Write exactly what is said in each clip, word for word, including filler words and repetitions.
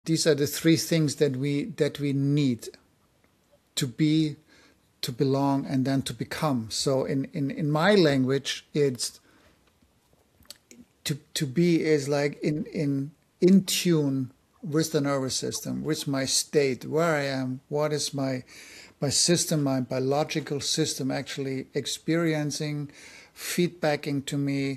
These are the three things that we that we need to be, to belong, and then to become. So in, in, in my language, it's to to be is like in in in tune with the nervous system, with my state, where I am, what is my my system, my biological system actually experiencing, feedbacking to me.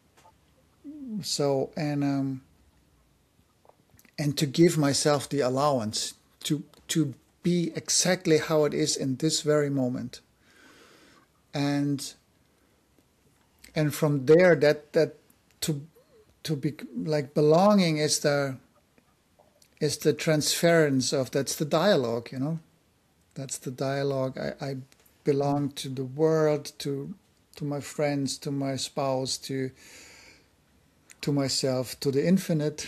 So and um, and to give myself the allowance to to be exactly how it is in this very moment. And and from there, that that to to be like belonging is the is the transference of, that's the dialogue, you know. That's the dialogue. I, I belong to the world, to to my friends, to my spouse, to to myself, to the infinite,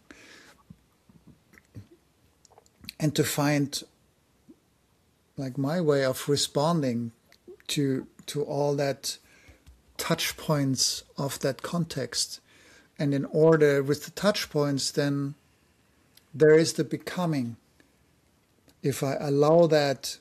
and to find like my way of responding to to all that touch points of that context. And in order with the touch points, then there is the becoming. If I allow that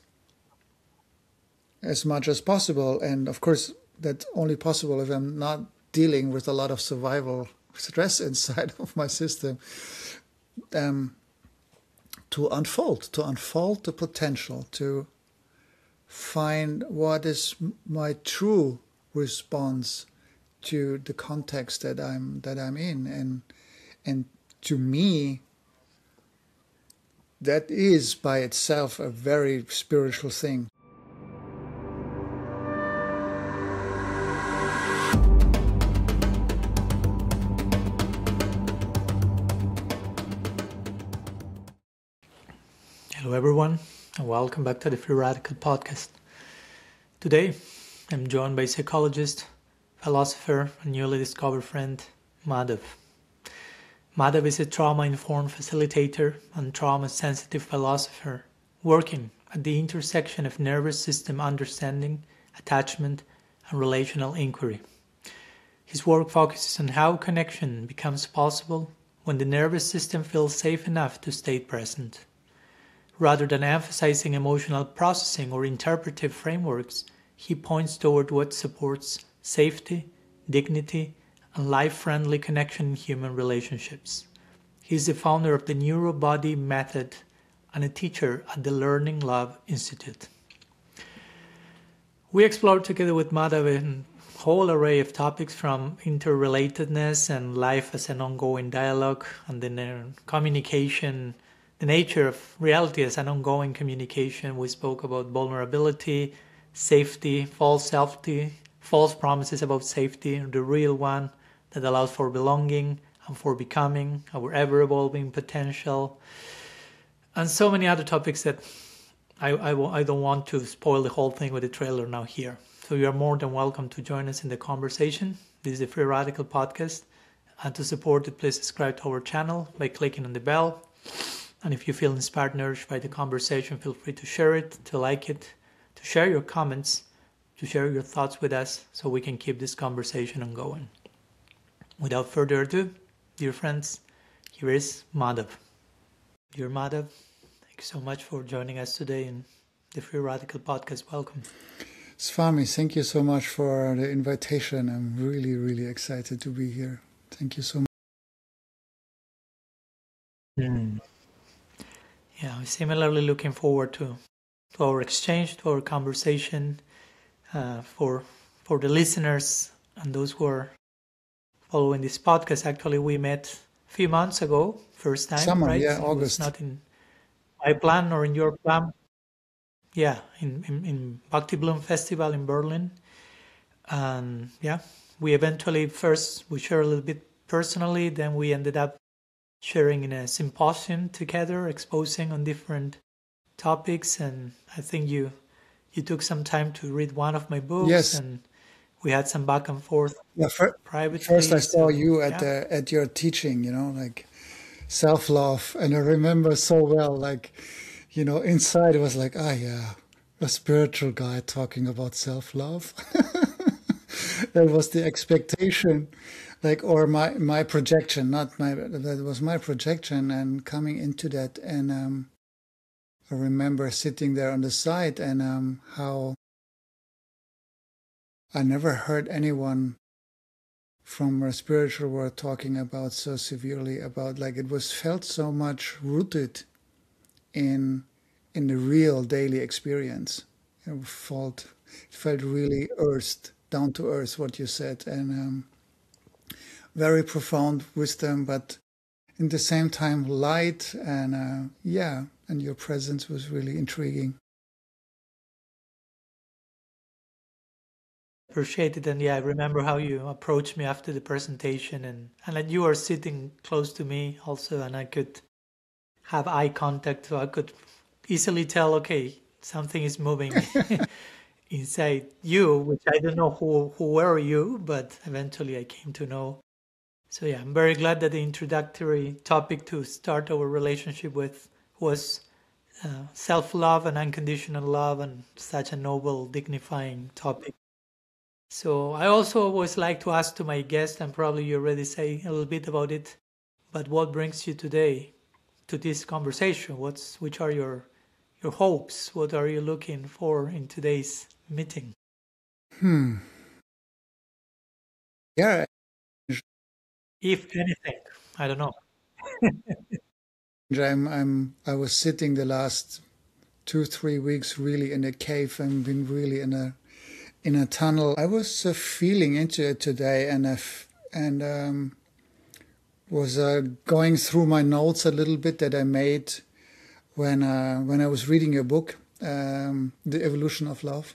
as much as possible, and of course that's only possible if I'm not dealing with a lot of survival stress inside of my system, um, to unfold, to unfold the potential, to find what is my true response to the context that I'm that I'm in, and and to me, that is by itself a very spiritual thing. Hello everyone, and welcome back to the Free Radical Podcast. Today, I'm joined by psychologist, philosopher, and newly discovered friend, Madhav. Madhav is a trauma-informed facilitator and trauma-sensitive philosopher working at the intersection of nervous system understanding, attachment, and relational inquiry. His work focuses on how connection becomes possible when the nervous system feels safe enough to stay present. Rather than emphasizing emotional processing or interpretive frameworks, he points toward what supports safety, dignity, and life-friendly connection in human relationships. He is the founder of the Neurobody Method and a teacher at the Learning Love Institute. We explored together with Madhav a whole array of topics from interrelatedness and life as an ongoing dialogue, and then communication, the nature of reality as an ongoing communication. We spoke about vulnerability, safety, false safety, false promises about safety, the real one that allows for belonging and for becoming, our ever-evolving potential, and so many other topics that I, I, I don't want to spoil the whole thing with the trailer now here. So you are more than welcome to join us in the conversation. This is the Free Radical Podcast. And to support it, please subscribe to our channel by clicking on the bell. And if you feel inspired, nourished by the conversation, feel free to share it, to like it, to share your comments, to share your thoughts with us so we can keep this conversation ongoing. Without further ado, dear friends, here is Madhav. Dear Madhav, thank you so much for joining us today in the Free Radical Podcast. Welcome. Swami, thank you so much for the invitation. I'm really, really excited to be here. Thank you so much. Mm. Yeah, I'm similarly looking forward to, to our exchange, to our conversation. Uh, for for the listeners and those who are following this podcast, actually we met a few months ago, first time, Summer, right? yeah, It August. was not in my plan or in your plan. Yeah, in, in, in Bhakti Bloom Festival in Berlin. And yeah, we eventually first, we shared a little bit personally, then we ended up sharing in a symposium together, exposing on different topics. And I think you you took some time to read one of my books, Yes. and we had some back and forth Yeah, fir- privately. first I saw so, you at yeah. the at your teaching, you know, like self-love, and I remember so well, like, you know, inside it was like, ah, yeah, a spiritual guy talking about self-love. That was the expectation. like, or my my projection, not my, that was my projection, and coming into that. And um, I remember sitting there on the side, and um, how I never heard anyone from a spiritual world talking about so severely about, like, it was felt so much rooted in in the real daily experience. It felt it felt really earthed, down to earth, what you said, and um, very profound wisdom, but in the same time light, and uh, yeah, and your presence was really intriguing. Appreciate it. And yeah, I remember how you approached me after the presentation, and, and that you were sitting close to me also, and I could have eye contact, so I could easily tell, okay, something is moving inside you, which I don't know who, who were you, but eventually I came to know. So yeah, I'm very glad that the introductory topic to start our relationship with was uh, self-love and unconditional love, and such a noble, dignifying topic. So I also always like to ask to my guests, and probably you already say a little bit about it, but what brings you today to this conversation? What's which are your your hopes? What are you looking for in today's meeting? Hmm. Yeah. If anything, I don't know. I'm, I'm, I was sitting the last two, three weeks really in a cave, and been really in a in a tunnel. I was uh, feeling into it today, and I f- and um, was uh, going through my notes a little bit that I made when uh, when I was reading your book, um, The Evolution of Love,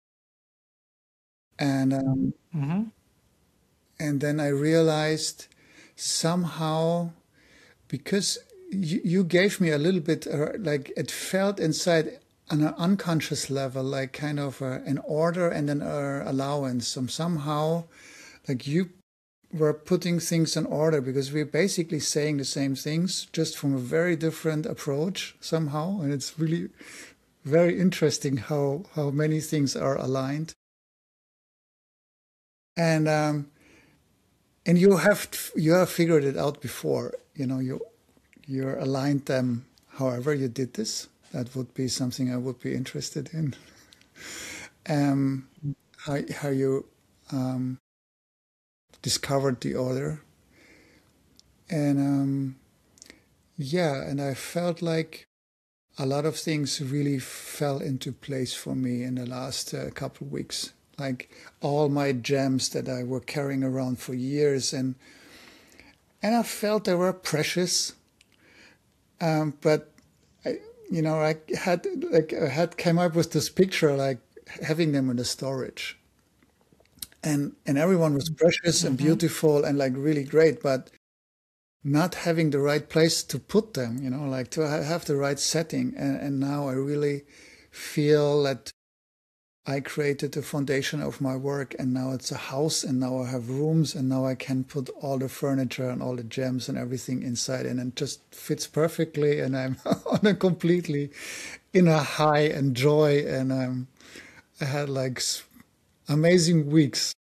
and um, Mm-hmm. and then I realized somehow, because you, you gave me a little bit, uh, like, it felt inside on an unconscious level, like kind of uh, an order and an uh, allowance. So somehow, like, you were putting things in order, because we're basically saying the same things, just from a very different approach somehow. And it's really very interesting how, how many things are aligned. And um, and you have you have figured it out before. You know, you you aligned them. However, you did this. That would be something I would be interested in. Um, how how you um, discovered the order, and um, yeah, and I felt like a lot of things really fell into place for me in the last uh, couple of weeks. Like all my gems that I were carrying around for years, and and I felt they were precious. Um, but I, you know, I had like I had came up with this picture, like having them in the storage, and and everyone was precious and Mm-hmm. beautiful and like really great, but not having the right place to put them. You know, like to have the right setting. And and now I really feel that I created the foundation of my work, and now it's a house, and now I have rooms, and now I can put all the furniture and all the gems and everything inside, and it just fits perfectly. And I'm on a completely in a high and joy, and I'm I had like amazing weeks.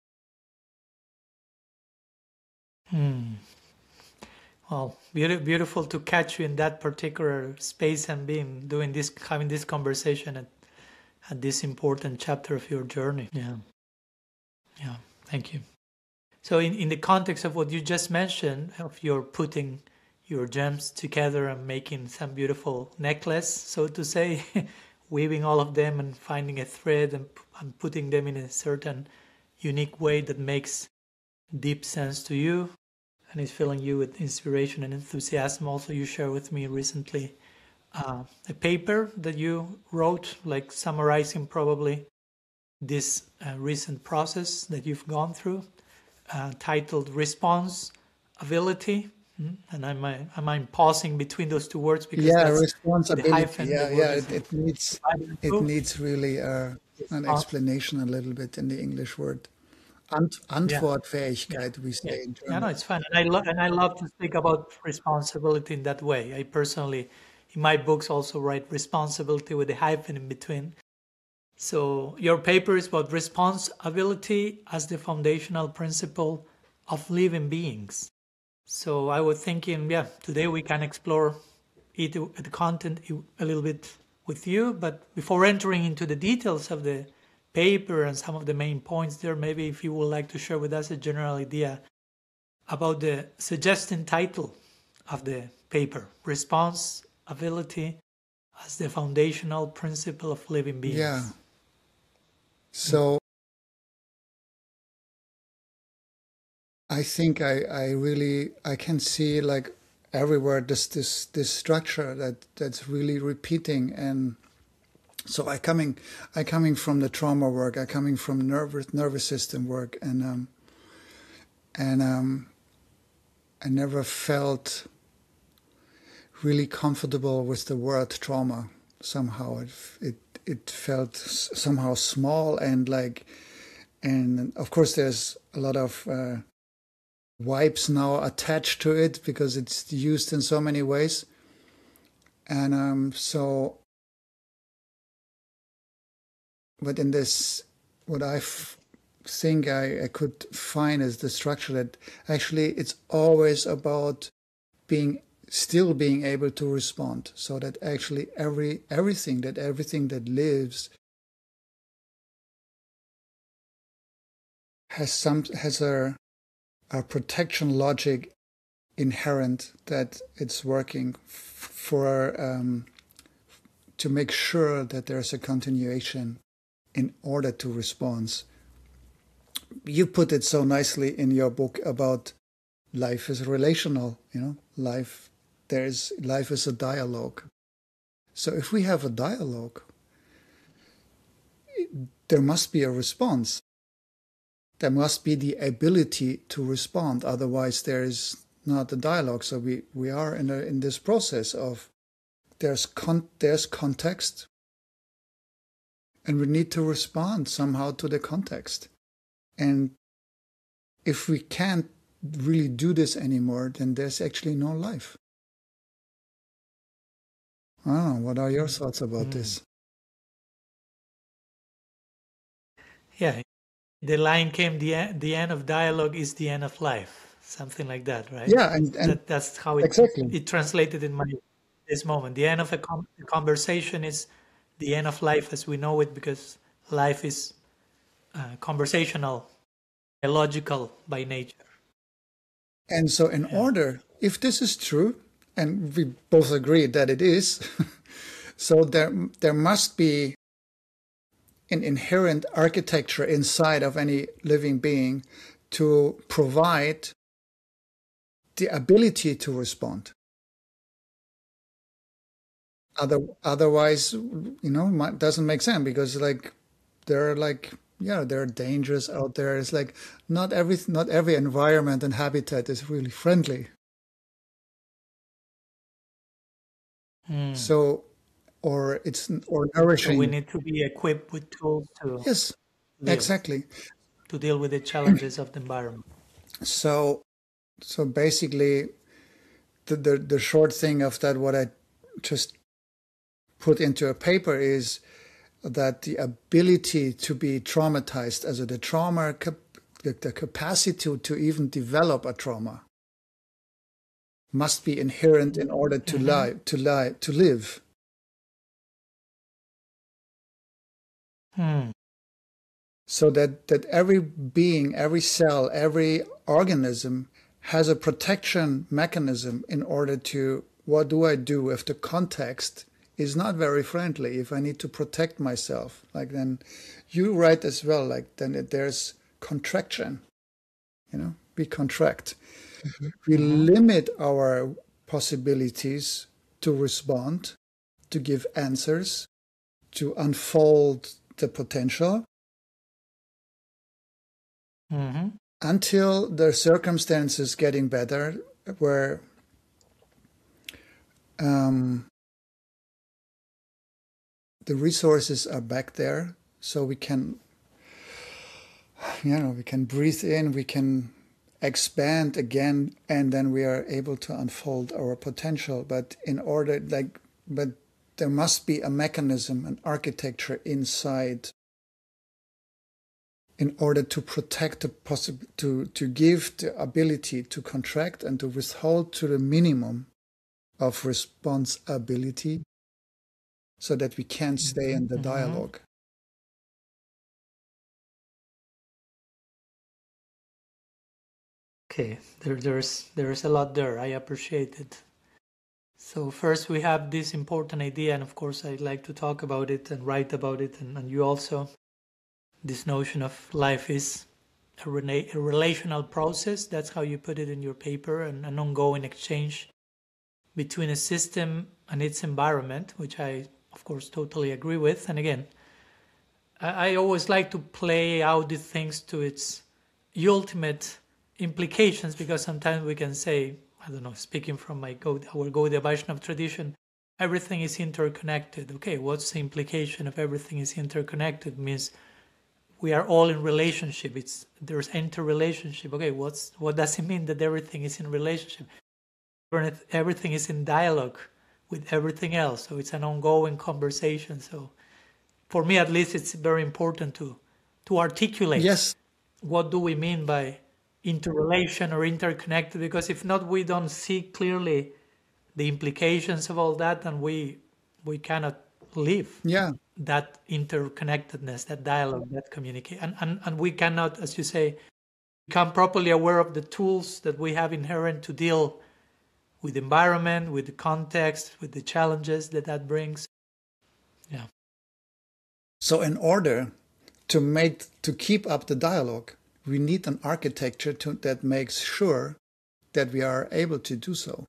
Hmm. Well, beautiful, beautiful to catch you in that particular space and being doing this, having this conversation at, at this important chapter of your journey. Yeah, yeah. Thank you. So, in, in the context of what you just mentioned, of your putting your gems together and making some beautiful necklace, so to say, weaving all of them and finding a thread and, and putting them in a certain unique way that makes deep sense to you and is filling you with inspiration and enthusiasm. Also, you shared with me recently uh, a paper that you wrote, like summarizing probably this uh, recent process that you've gone through, uh, titled Response Ability. Mm, And I'm, uh, I'm pausing between those two words because Yeah, that's with the responsibility. hyphen, the Yeah, word yeah. is It, it needs divided in it two. needs really uh, an Response, explanation a little bit in the English word. Ant yeah, yeah, Antwortfähigkeit, we yeah. say in Yeah, no, German. it's fun, and I love and I love to speak about responsibility in that way. I personally, in my books, also write responsibility with a hyphen in between. So your paper is about responsibility as the foundational principle of living beings. So I was thinking, yeah, today we can explore it, the content a little bit with you, but before entering into the details of the paper and some of the main points there, maybe if you would like to share with us a general idea about the suggested title of the paper, Responsibility as the Foundational Principle of Living Beings. Yeah. So I think I, I really, I can see like everywhere this, this, this structure that, that's really repeating. And so I coming, I coming from the trauma work, I coming from nervous, nervous system work. And, um, and, um, I never felt really comfortable with the word trauma. Somehow it, it, it felt somehow small and like, and of course there's a lot of, uh, vibes now attached to it because it's used in so many ways. And um, so, but in this, what I f- think I, I could find is the structure that actually it's always about being, still being able to respond. So that actually every, everything, that everything that lives has some, has a, a protection logic inherent that it's working f- for um, to make sure that there's a continuation in order to respond. You put it so nicely in your book about life is relational, you know, life there is life is a dialogue. So if we have a dialogue, there must be a response. There must be the ability to respond. Otherwise, there is not a dialogue. So we, we are in a, in this process of there's con, there's context, and we need to respond somehow to the context. And if we can't really do this anymore, then there's actually no life. I don't know. What are your thoughts about mm. this? Yeah. The line came, the end, the end of dialogue is the end of life. Something like that, right? Yeah, and, and that, that's how it, exactly. it translated in my this moment. The end of a, com- a conversation is the end of life as we know it, because life is uh, conversational, logical by nature. And so in yeah. order, if this is true, and we both agree that it is, so there there must be an inherent architecture inside of any living being to provide the ability to respond. Other, otherwise, you know, it doesn't make sense, because like there are like, yeah, there are dangers out there. It's like not every, not every environment and habitat is really friendly. Mm. So, or it's, or nourishing. So we need to be equipped with tools to yes, deal, exactly, to deal with the challenges of the environment. So, so basically, the, the the short thing of that, what I just put into a paper, is that the ability to be traumatized, as a the trauma, the, the capacity to, to even develop a trauma, must be inherent in order to mm-hmm. lie, to lie, to live. Hmm. So that, that every being, every cell, every organism has a protection mechanism in order to, what do I do if the context is not very friendly, if I need to protect myself? Like then you write as well, like then it, there's contraction, you know, we contract. Mm-hmm. We mm-hmm. limit our possibilities to respond, to give answers, to unfold the potential. Mm-hmm. Until the circumstances getting better, where um, the resources are back there, so we can, you know, we can breathe in, we can expand again, and then we are able to unfold our potential. But in order, like, but there must be a mechanism, an architecture inside in order to protect the possible, to, to give the ability to contract and to withhold to the minimum of responsibility so that we can stay in the Mhm. dialogue. Okay, there, there's there's a lot there. I appreciate it. So first we have this important idea, and of course I'd like to talk about it and write about it, and, and you also. This notion of life is a, rena- a relational process. That's how you put it in your paper, and an ongoing exchange between a system and its environment, which I, of course, totally agree with. And again, I, I always like to play out these things to its ultimate implications, because sometimes we can say, I don't know, speaking from my Gaud- our Gaudiya Vaishnava tradition, everything is interconnected. Okay, what's the implication of everything is interconnected? It means we are all in relationship. It's there's interrelationship. Okay, what's what does it mean that everything is in relationship? Everything is in dialogue with everything else. So it's an ongoing conversation. So for me, at least, it's very important to to articulate. Yes. What do we mean by interrelation or interconnected? Because if not, we don't see clearly the implications of all that, and we we cannot live. Yeah. That interconnectedness, that dialogue, that communication. And, and, and we cannot, as you say, become properly aware of the tools that we have inherent to deal with the environment, with the context, with the challenges that that brings. Yeah. So in order to make to keep up the dialogue, we need an architecture to, that makes sure that we are able to do so.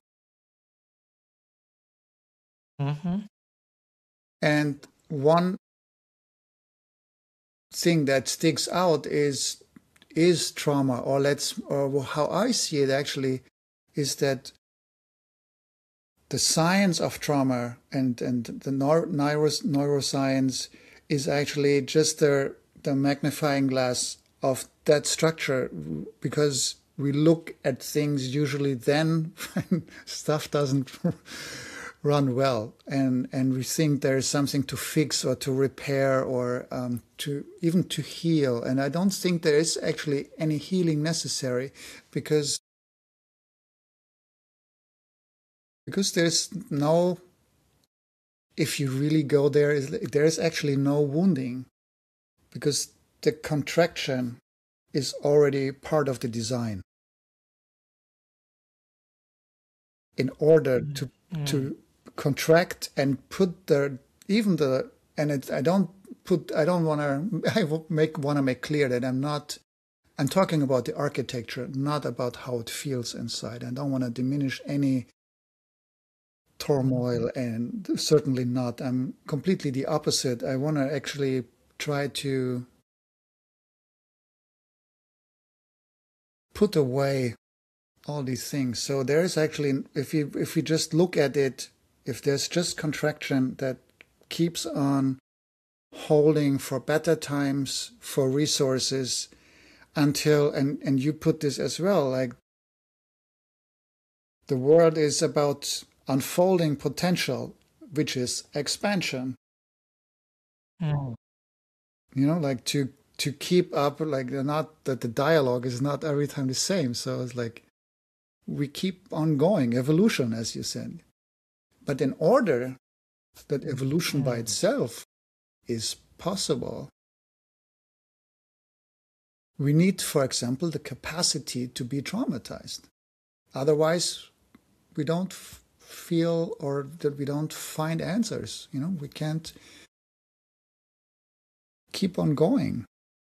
Mm-hmm. And one thing that sticks out is is trauma, or let's or how I see it actually is that the science of trauma and and the neuro, neuroscience is actually just the the magnifying glass of that structure, because we look at things usually then when stuff doesn't run well, and and we think there is something to fix or to repair or um, to even to heal. And I don't think there is actually any healing necessary, because because there's no, if you really go there, there is actually no wounding, because the contraction is already part of the design. In order to Mm. to contract and put the even the and it, I don't put I don't want to I make want to make clear that I'm not I'm talking about the architecture, not about how it feels inside. I don't want to diminish any turmoil, and certainly not. I'm completely the opposite. I want to actually try to put away all these things. So there is actually, if you if we just look at it, if there's just contraction that keeps on holding for better times, for resources, until, and, and you put this as well, like the world is about unfolding potential, which is expansion. Mm. You know, like to to keep up, like they're not that the dialogue is not every time the same. So it's like we keep on going, evolution, as you said. But in order that evolution by itself is possible, we need, for example, the capacity to be traumatized. Otherwise, we don't f- feel or that we don't find answers. You know, we can't keep on going.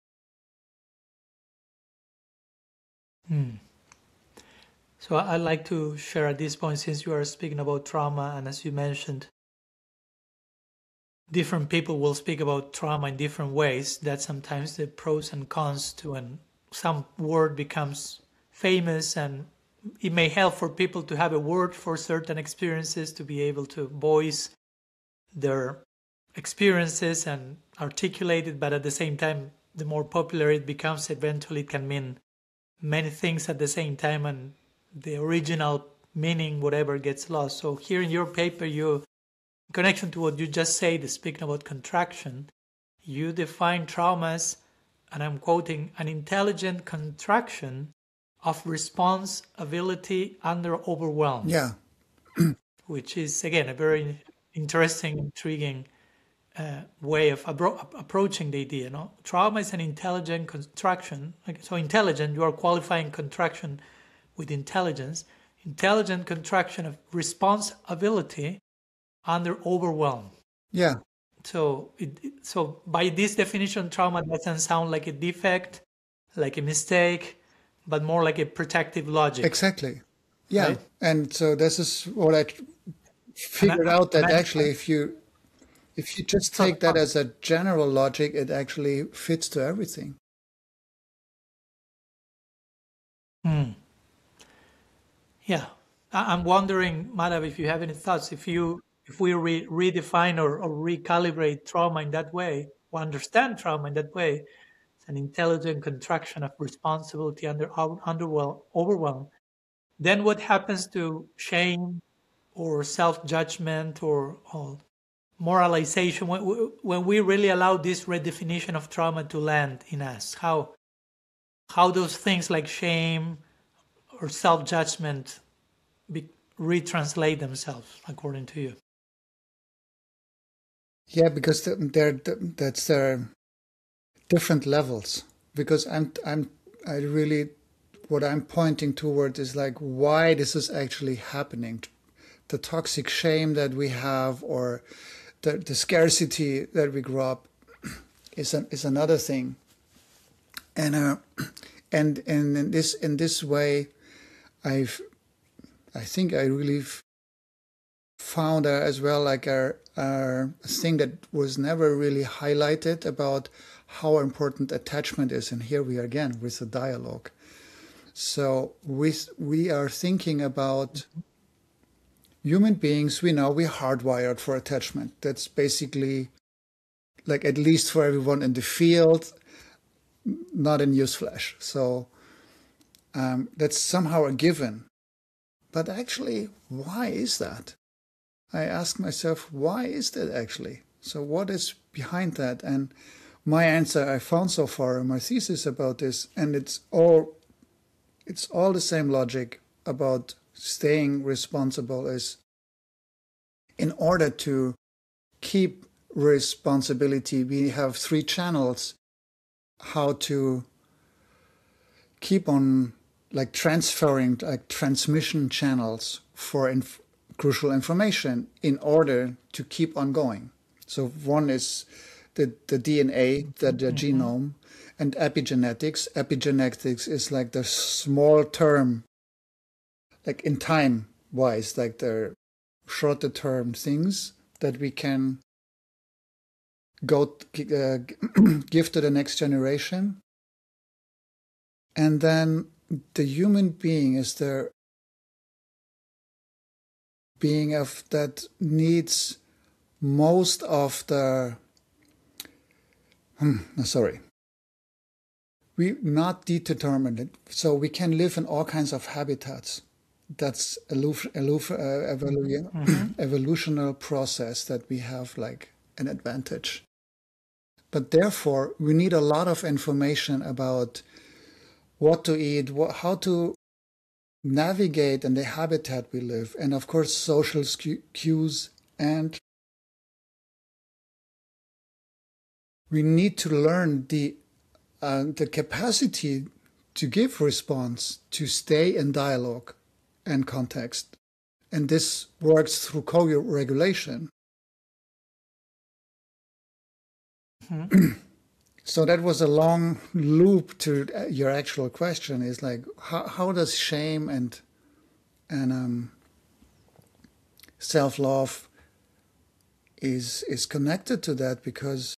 Mm. So I'd like to share at this point, since you are speaking about trauma, and as you mentioned, different people will speak about trauma in different ways, that sometimes the pros and cons to when some word becomes famous, and it may help for people to have a word for certain experiences, to be able to voice their experiences and articulate it, but at the same time, the more popular it becomes, eventually it can mean many things at the same time, and the original meaning, whatever, gets lost. So here in your paper, you, in connection to what you just said, speaking about contraction, you define trauma as and I'm quoting, an intelligent contraction of response ability under overwhelm. Yeah. Which is, again, a very interesting, intriguing uh, way of abro- approaching the idea. No? Trauma is an intelligent contraction. So intelligent, you are qualifying contraction with intelligence. Intelligent contraction of response ability under overwhelm. Yeah. So, it, so by this definition, trauma doesn't sound like a defect, like a mistake, but more like a protective logic. Exactly. Yeah. Right? And so this is what I figured I, out, that I, actually if you if you just take that as a general logic, it actually fits to everything. Hmm. Yeah. I, I'm wondering, Madhav, if you have any thoughts, if you if we re- redefine or, or recalibrate trauma in that way, or understand trauma in that way, it's an intelligent contraction of responsibility under underwhelm, overwhelm. Then what happens to shame or self-judgment or, or moralization when, when we really allow this redefinition of trauma to land in us? How how those things like shame or self-judgment be, retranslate themselves according to you? Yeah, because they're, that's their different levels. Because I'm I'm I really what I'm pointing toward is like why this is actually happening. The toxic shame that we have, or the, the scarcity that we grew up, is an, is another thing. And uh, and and in this in this way, I've I think I really found uh, as well like a, a thing that was never really highlighted about how important attachment is. And here we are again with the dialogue. So we we are thinking about human beings. We know we're hardwired for attachment. That's basically, like, at least for everyone in the field, not a newsflash. So um, that's somehow a given. But actually, why is that? I ask myself, why is that actually? So what is behind that? And my answer I found so far in my thesis about this, and it's all it's all the same logic about staying responsible, is in order to keep responsibility, we have three channels how to keep on, like, transferring, like transmission channels for inf- crucial information in order to keep on going. So one is the, the D N A, the, the mm-hmm. genome, and epigenetics. Epigenetics is like the small term, like in time wise, like the shorter term things that we can go uh, give to the next generation. And then the human being is the being of that needs most of the hmm, sorry we not determined, so we can live in all kinds of habitats. That's aloof, aloof, uh, evolu- mm-hmm. evolutionary process that we have, like, an advantage. But therefore we need a lot of information about what to eat, what, how to navigate in the habitat we live, and of course social cues. And we need to learn the uh, the capacity to give response, to stay in dialogue and context, and this works through co-regulation. Mm-hmm. So that was a long loop to your actual question, is like, how, how does shame and and um, self-love is is connected to that? Because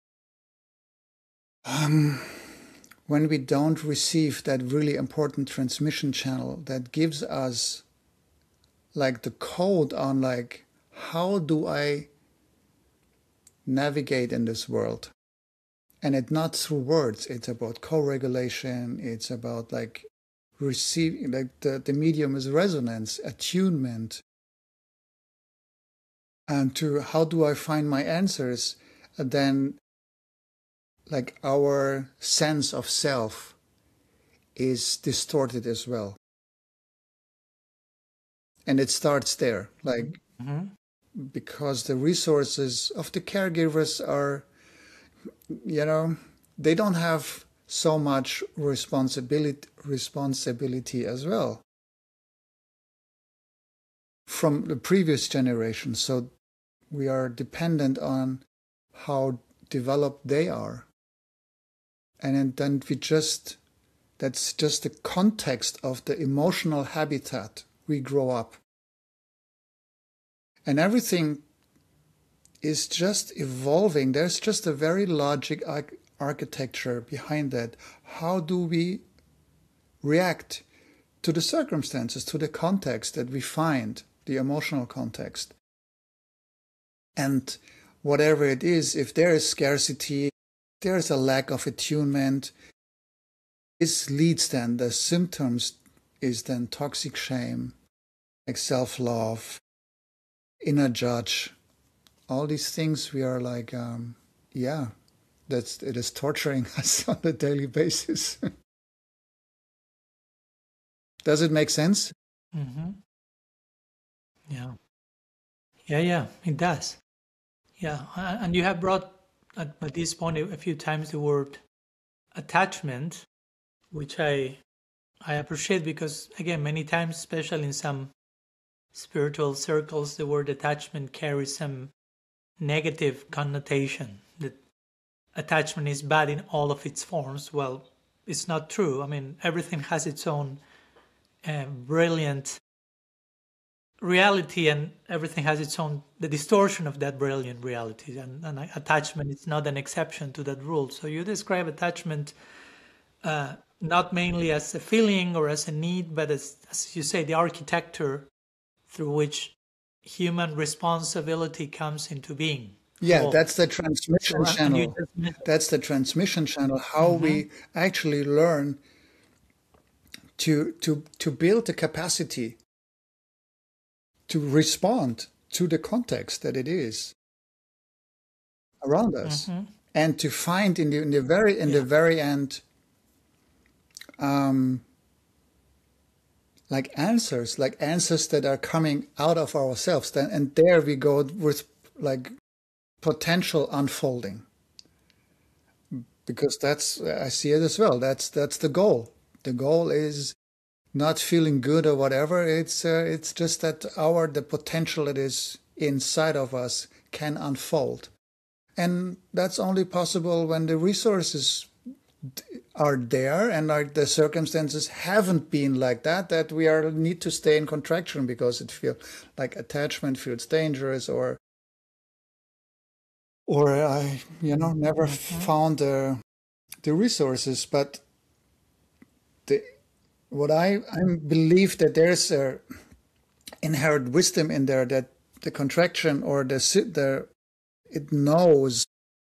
um, when we don't receive that really important transmission channel that gives us, like, the code on, like, how do I navigate in this world? And it's not through words. It's about co-regulation. It's about, like, receiving, like, the, the medium is resonance, attunement. And to how do I find my answers? And then, like our sense of self is distorted as well. And it starts there, like, Mm-hmm. because the resources of the caregivers are, you know, they don't have so much responsibility responsibility as well from the previous generation. So we are dependent on how developed they are. And then we just, that's just the context of the emotional habitat we grow up. And everything is just evolving. There's just a very logic arch- architecture behind that. How do we react to the circumstances, to the context that we find, the emotional context? And whatever it is, if there is scarcity, there's a lack of attunement, this leads then, the symptoms is then toxic shame, like self-love, inner judge, all these things we are like, um, yeah, that's, it is torturing us on a daily basis. Does it make sense? Mm-hmm. Yeah. Yeah, yeah, it does. Yeah, a- and you have brought at, at this point a a few times the word attachment, which I I appreciate because again, many times, especially in some spiritual circles, the word attachment carries some negative connotation. That attachment is bad in all of its forms. Well, it's not true. I mean, everything has its own uh, brilliant reality, and everything has its own the distortion of that brilliant reality, and, and attachment is not an exception to that rule. So you describe attachment uh, not mainly as a feeling or as a need, but as, as you say, the architecture through which human responsibility comes into being. Yeah, So, that's the transmission so and and you channel. just mentioned, That's the transmission channel, how Mhm. we actually learn to, to, to build the capacity to respond to the context that it is around us, Mhm. and to find in the, in the very in Yeah. the very end, um, like answers, like answers that are coming out of ourselves. Then and there we go with like potential unfolding, because that's, I see it as well. That's that's the goal. The goal is not feeling good or whatever. It's uh, it's just that our the potential that is inside of us can unfold. And that's only possible when the resources are there and our, the circumstances haven't been like that, that we are need to stay in contraction because it feels like attachment feels dangerous, or or I, you know, never Mhm. found the the resources. But the what I, I believe that there's a inherent wisdom in there, that the contraction or the the it knows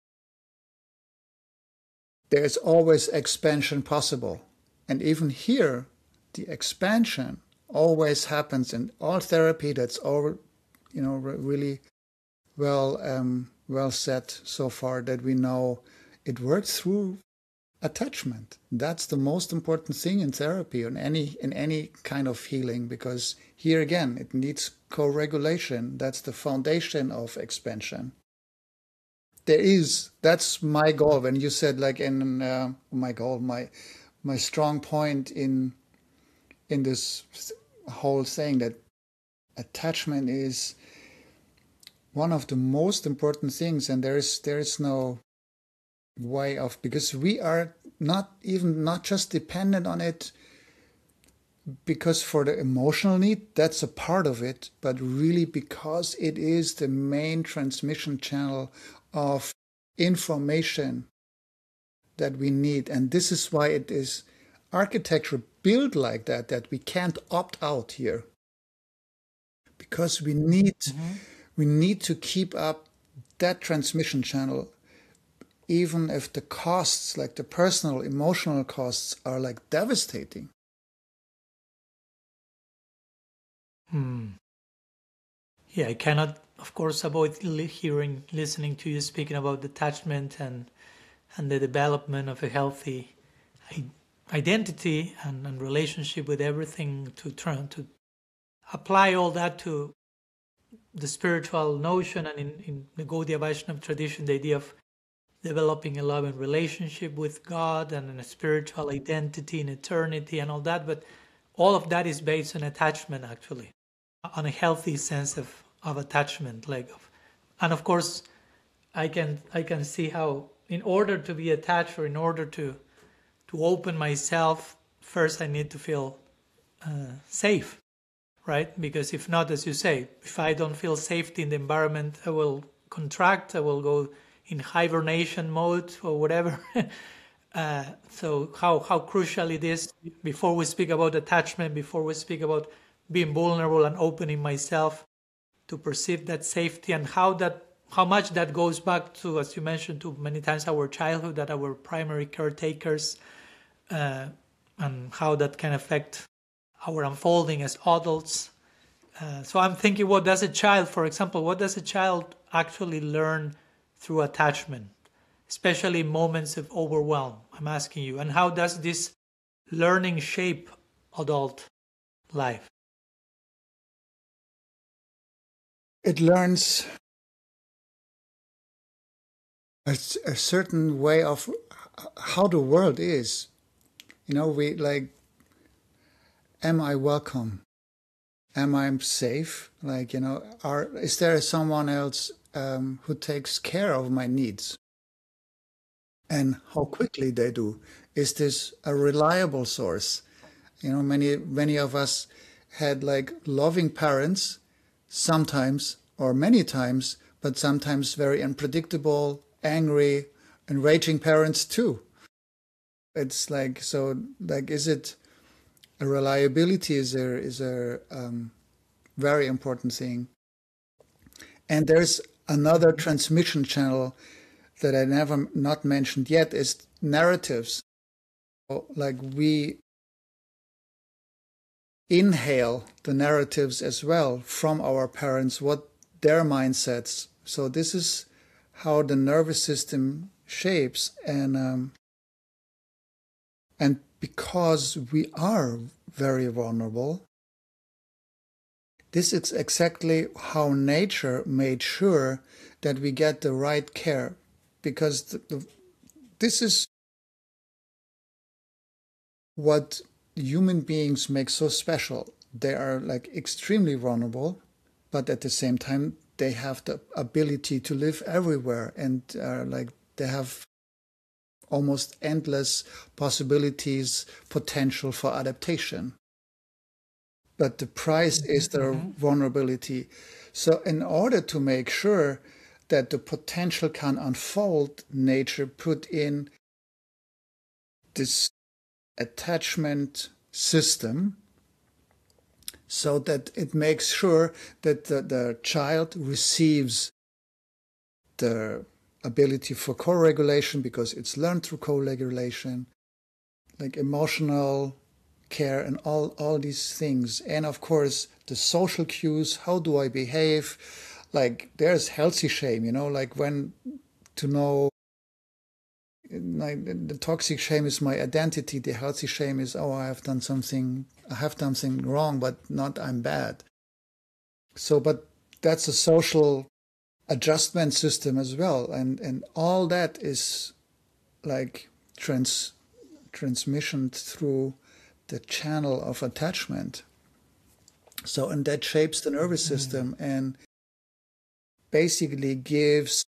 there's always expansion possible. And even here, the expansion always happens in all therapy. That's all, you know, really well um, well said so far, that we know it works through attachment. That's the most important thing in therapy, in any in any kind of healing, because here again it needs co-regulation. That's the foundation of expansion. There is, that's my goal. When you said like in uh, my goal, my my strong point in in this whole thing, that attachment is one of the most important things, and there is there is no way of, because we are not even not just dependent on it because for the emotional need, that's a part of it, but really because it is the main transmission channel of information that we need. And this is why it is architecture built like that, that we can't opt out here, because we need Mhm. we need to keep up that transmission channel, even if the costs, like the personal emotional costs, are like devastating. Hmm. Yeah, I cannot, of course, avoid li- hearing, listening to you speaking about detachment and and the development of a healthy identity and, and relationship with everything, to try to apply all that to the spiritual notion, and in, in the Gaudiya Vaishnava tradition, the idea of developing a loving relationship with God and a spiritual identity in eternity and all that. But all of that is based on attachment, actually, on a healthy sense of, of attachment. Like, of, and of course, I can I can see how, in order to be attached, or in order to to open myself, first I need to feel uh, safe, right? Because if not, as you say, if I don't feel safety in the environment, I will contract, I will go in hibernation mode or whatever. uh, so how, how crucial it is, before we speak about attachment, before we speak about being vulnerable and opening myself, to perceive that safety, and how that how much that goes back to, as you mentioned, to many times our childhood, that our primary caretakers, uh, and how that can affect our unfolding as adults. Uh, so I'm thinking, what does a child, for example, what does a child actually learn through attachment, especially in moments of overwhelm? I'm asking you. And how does this learning shape adult life? It learns a, a certain way of how the world is. You know, we like, am I welcome? Am I safe? Like, you know, are is there someone else um, who takes care of my needs? And how quickly they do? Is this a reliable source? You know, many many of us had like loving parents, sometimes or many times, but sometimes very unpredictable, angry, enraging parents too. It's like, so like, is it a reliability is a is a um, very important thing. And there's another transmission channel that I never not mentioned yet, is narratives. Like, we inhale the narratives as well from our parents, what their mindsets. So this is how the nervous system shapes, and um, and because we are very vulnerable, this is exactly how nature made sure that we get the right care, because the, the, this is what human beings make so special. They are like extremely vulnerable, but at the same time, they have the ability to live everywhere, and uh, like they have almost endless possibilities, potential for adaptation. But the price is their mm-hmm. vulnerability. So in order to make sure that the potential can unfold, nature put in this attachment system so that it makes sure that the, the child receives the ability for co-regulation, because it's learned through co-regulation, like emotional care and all, all these things. And of course, the social cues, how do I behave? Like, there's healthy shame, you know, like when to know, like, the toxic shame is my identity. The healthy shame is, oh, I have done something, I have done something wrong, but not I'm bad. So, but that's a social adjustment system as well. And, and all that is like trans transmission through the channel of attachment. So, and that shapes the nervous system mm. and basically gives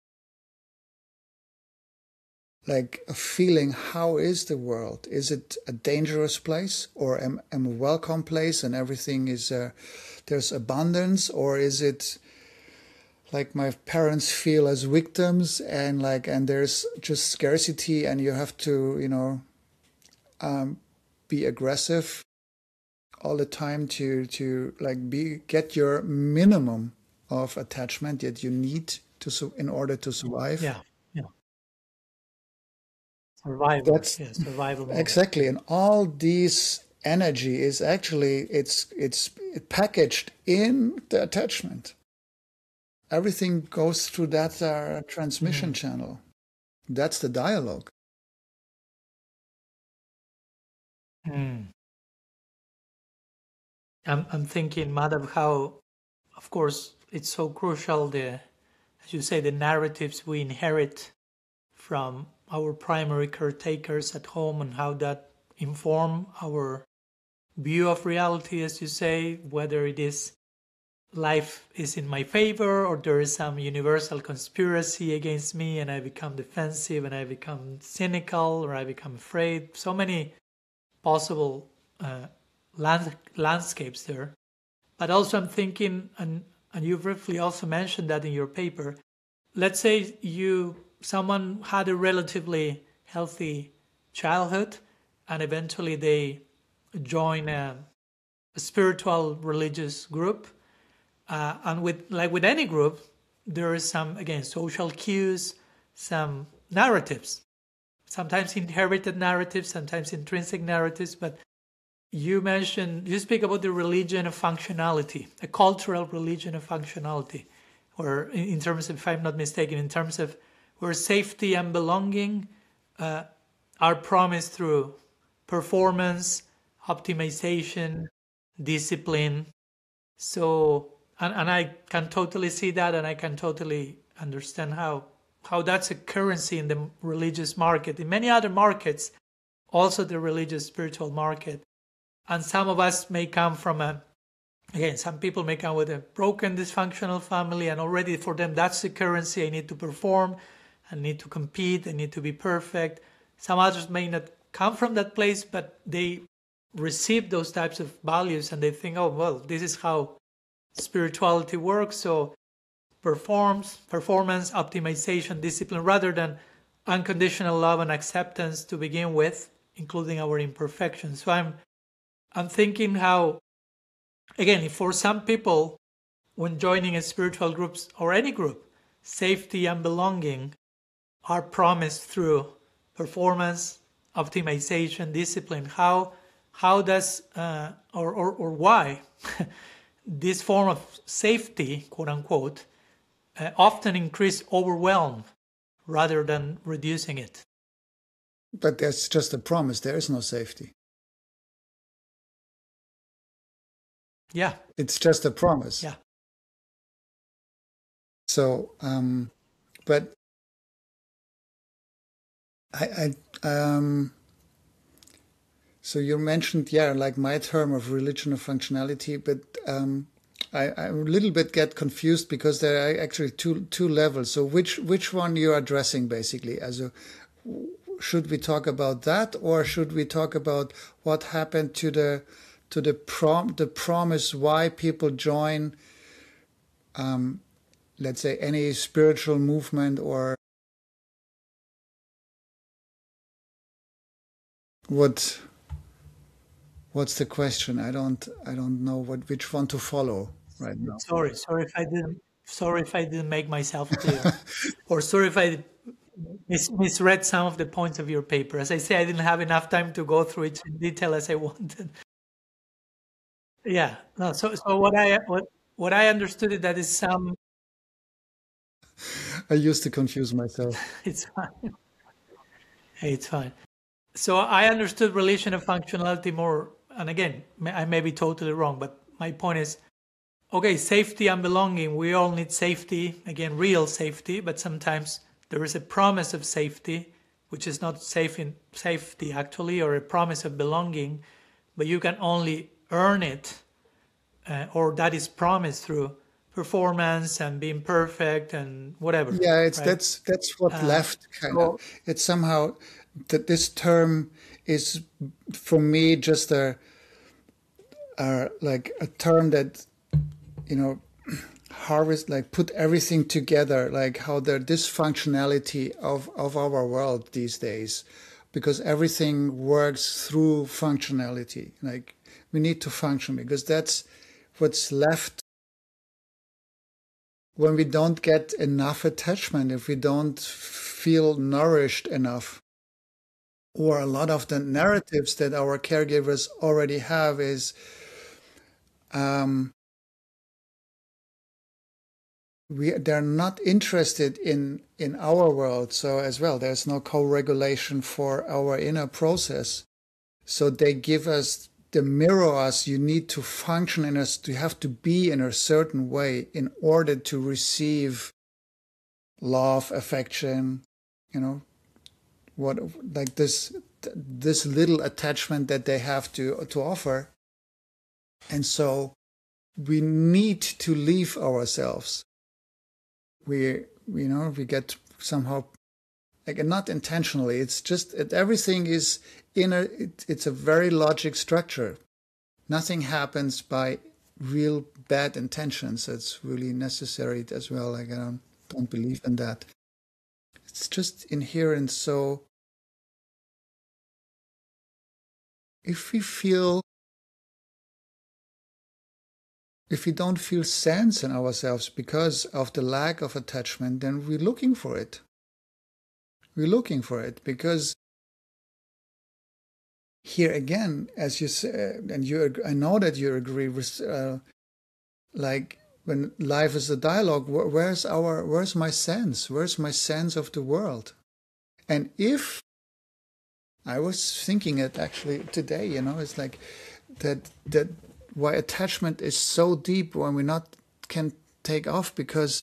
like a feeling, how is the world? Is it a dangerous place, or am, am a welcome place and everything is, uh, there's abundance? Or is it like my parents feel as victims, and like, and there's just scarcity and you have to, you know, um, be aggressive all the time to, to like be, get your minimum of attachment that you need to, in order to survive. Yeah. Survival. That's yeah, survival mode. Exactly. And all this energy is actually, it's it's packaged in the attachment. Everything goes through that uh, transmission mm. channel. That's the dialogue. Mm. I'm, I'm thinking, Madhav, how, of course, it's so crucial, the, as you say, the narratives we inherit from our primary caretakers at home and how that inform our view of reality, as you say, whether it is life is in my favor or there is some universal conspiracy against me and I become defensive and I become cynical or I become afraid. So many possible uh, land, landscapes there. But also I'm thinking, and, and you briefly also mentioned that in your paper, let's say you someone had a relatively healthy childhood and eventually they join a, a spiritual religious group, uh, and with like with any group there is some, again, social cues, some narratives, sometimes inherited narratives, sometimes intrinsic narratives. But you mentioned, you speak about the religion of functionality, a cultural religion of functionality, or in, in terms of, if I'm not mistaken, in terms of where safety and belonging uh, are promised through performance, optimization, discipline. So, and, and I can totally see that, and I can totally understand how how that's a currency in the religious market. In many other markets, also the religious spiritual market. And some of us may come from a, again, some people may come with a broken, dysfunctional family, and already for them that's the currency. I need to perform, I need to compete, I need to be perfect. Some others may not come from that place, but they receive those types of values and they think, oh, well, this is how spirituality works. So performs, performance, optimization, discipline, rather than unconditional love and acceptance to begin with, including our imperfections. So I'm I'm thinking how, again, for some people, when joining a spiritual groups or any group, safety and belonging are promised through performance, optimization, discipline. How how does uh, or, or or why this form of safety, quote unquote, uh, often increase overwhelm rather than reducing it? But that's just a promise. There is no safety. Yeah. It's just a promise. Yeah. So, um, but I, I, um, so you mentioned, yeah, like my term of religion of functionality, but um, I, I a little bit get confused because there are actually two two levels. So which which one you're addressing basically? As a, should we talk about that, or should we talk about what happened to the to the prom the promise why people join, um, let's say, any spiritual movement, or what? What's the question? I don't I don't know what which one to follow right now. Sorry, sorry if I didn't. Sorry if I didn't make myself clear, or sorry if I mis- misread some of the points of your paper. As I say, I didn't have enough time to go through it in detail as I wanted. Yeah. No. So, so what I what what I understood is that is some. I used to confuse myself. It's fine. Hey, it's fine. So I understood relation of functionality more, and again, may- I may be totally wrong, but my point is, okay, safety and belonging. We all need safety, again, real safety, but sometimes there is a promise of safety, which is not safe in safety actually, or a promise of belonging, but you can only earn it, uh, or that is promised through performance and being perfect and whatever, Yeah, it's right? that's that's what Uh, left kind of. so It's somehow that this term is for me just a, a like a term that, you know, harvest, like put everything together, like how the dysfunctionality of of our world these days, because everything works through functionality. Like we need to function because that's what's left when we don't get enough attachment, if we don't feel nourished enough. Or a lot of the narratives that our caregivers already have is, um, we they're not interested in in our world. So as well, there's no co-regulation for our inner process. So they give us, they mirror us. You need to function in us, you have to be in a certain way in order to receive love, affection, you know, what, like this, this little attachment that they have to, to offer. And so we need to leave ourselves. We, you know, we get somehow, like, not intentionally, it's just, it, everything is inner, it, it's a very logic structure. Nothing happens by real bad intentions. It's really necessary as well. Like, I don't, don't believe in that. It's just inherent. So if we feel, if we don't feel sense in ourselves because of the lack of attachment, then we're looking for it. We're looking for it because here again, as you said, and you, I know that you agree with, uh, like, when life is a dialogue, where's our, where's my sense? Where's my sense of the world? And if I was thinking it actually today, you know, it's like that, that why attachment is so deep when we not can take off, because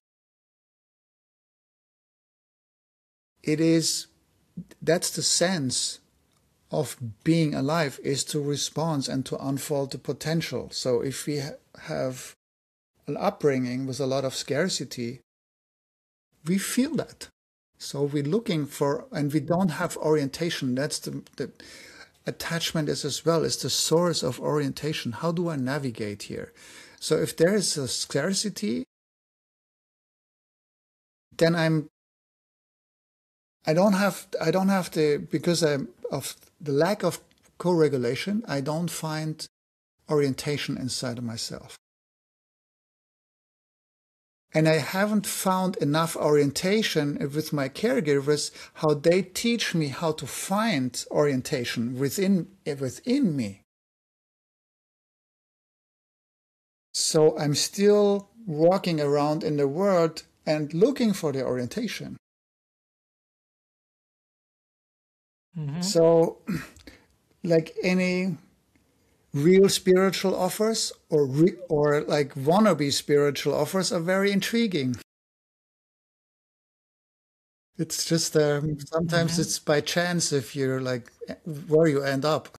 it is, that's the sense of being alive, is to respond and to unfold the potential. So if we ha- have an upbringing with a lot of scarcity, we feel that. So we're looking for, and we don't have orientation. That's the, the attachment is as well, is the source of orientation. How do I navigate here? So if there is a scarcity, then I'm, I don't have, I don't have the, because I'm, of the lack of co-regulation, I don't find orientation inside of myself. And I haven't found enough orientation with my caregivers, how they teach me how to find orientation within, within me. So I'm still walking around in the world and looking for the orientation. Mm-hmm. So, like any real spiritual offers or re or like wannabe spiritual offers are very intriguing. It's just um, sometimes mm-hmm. it's by chance if you're like where you end up.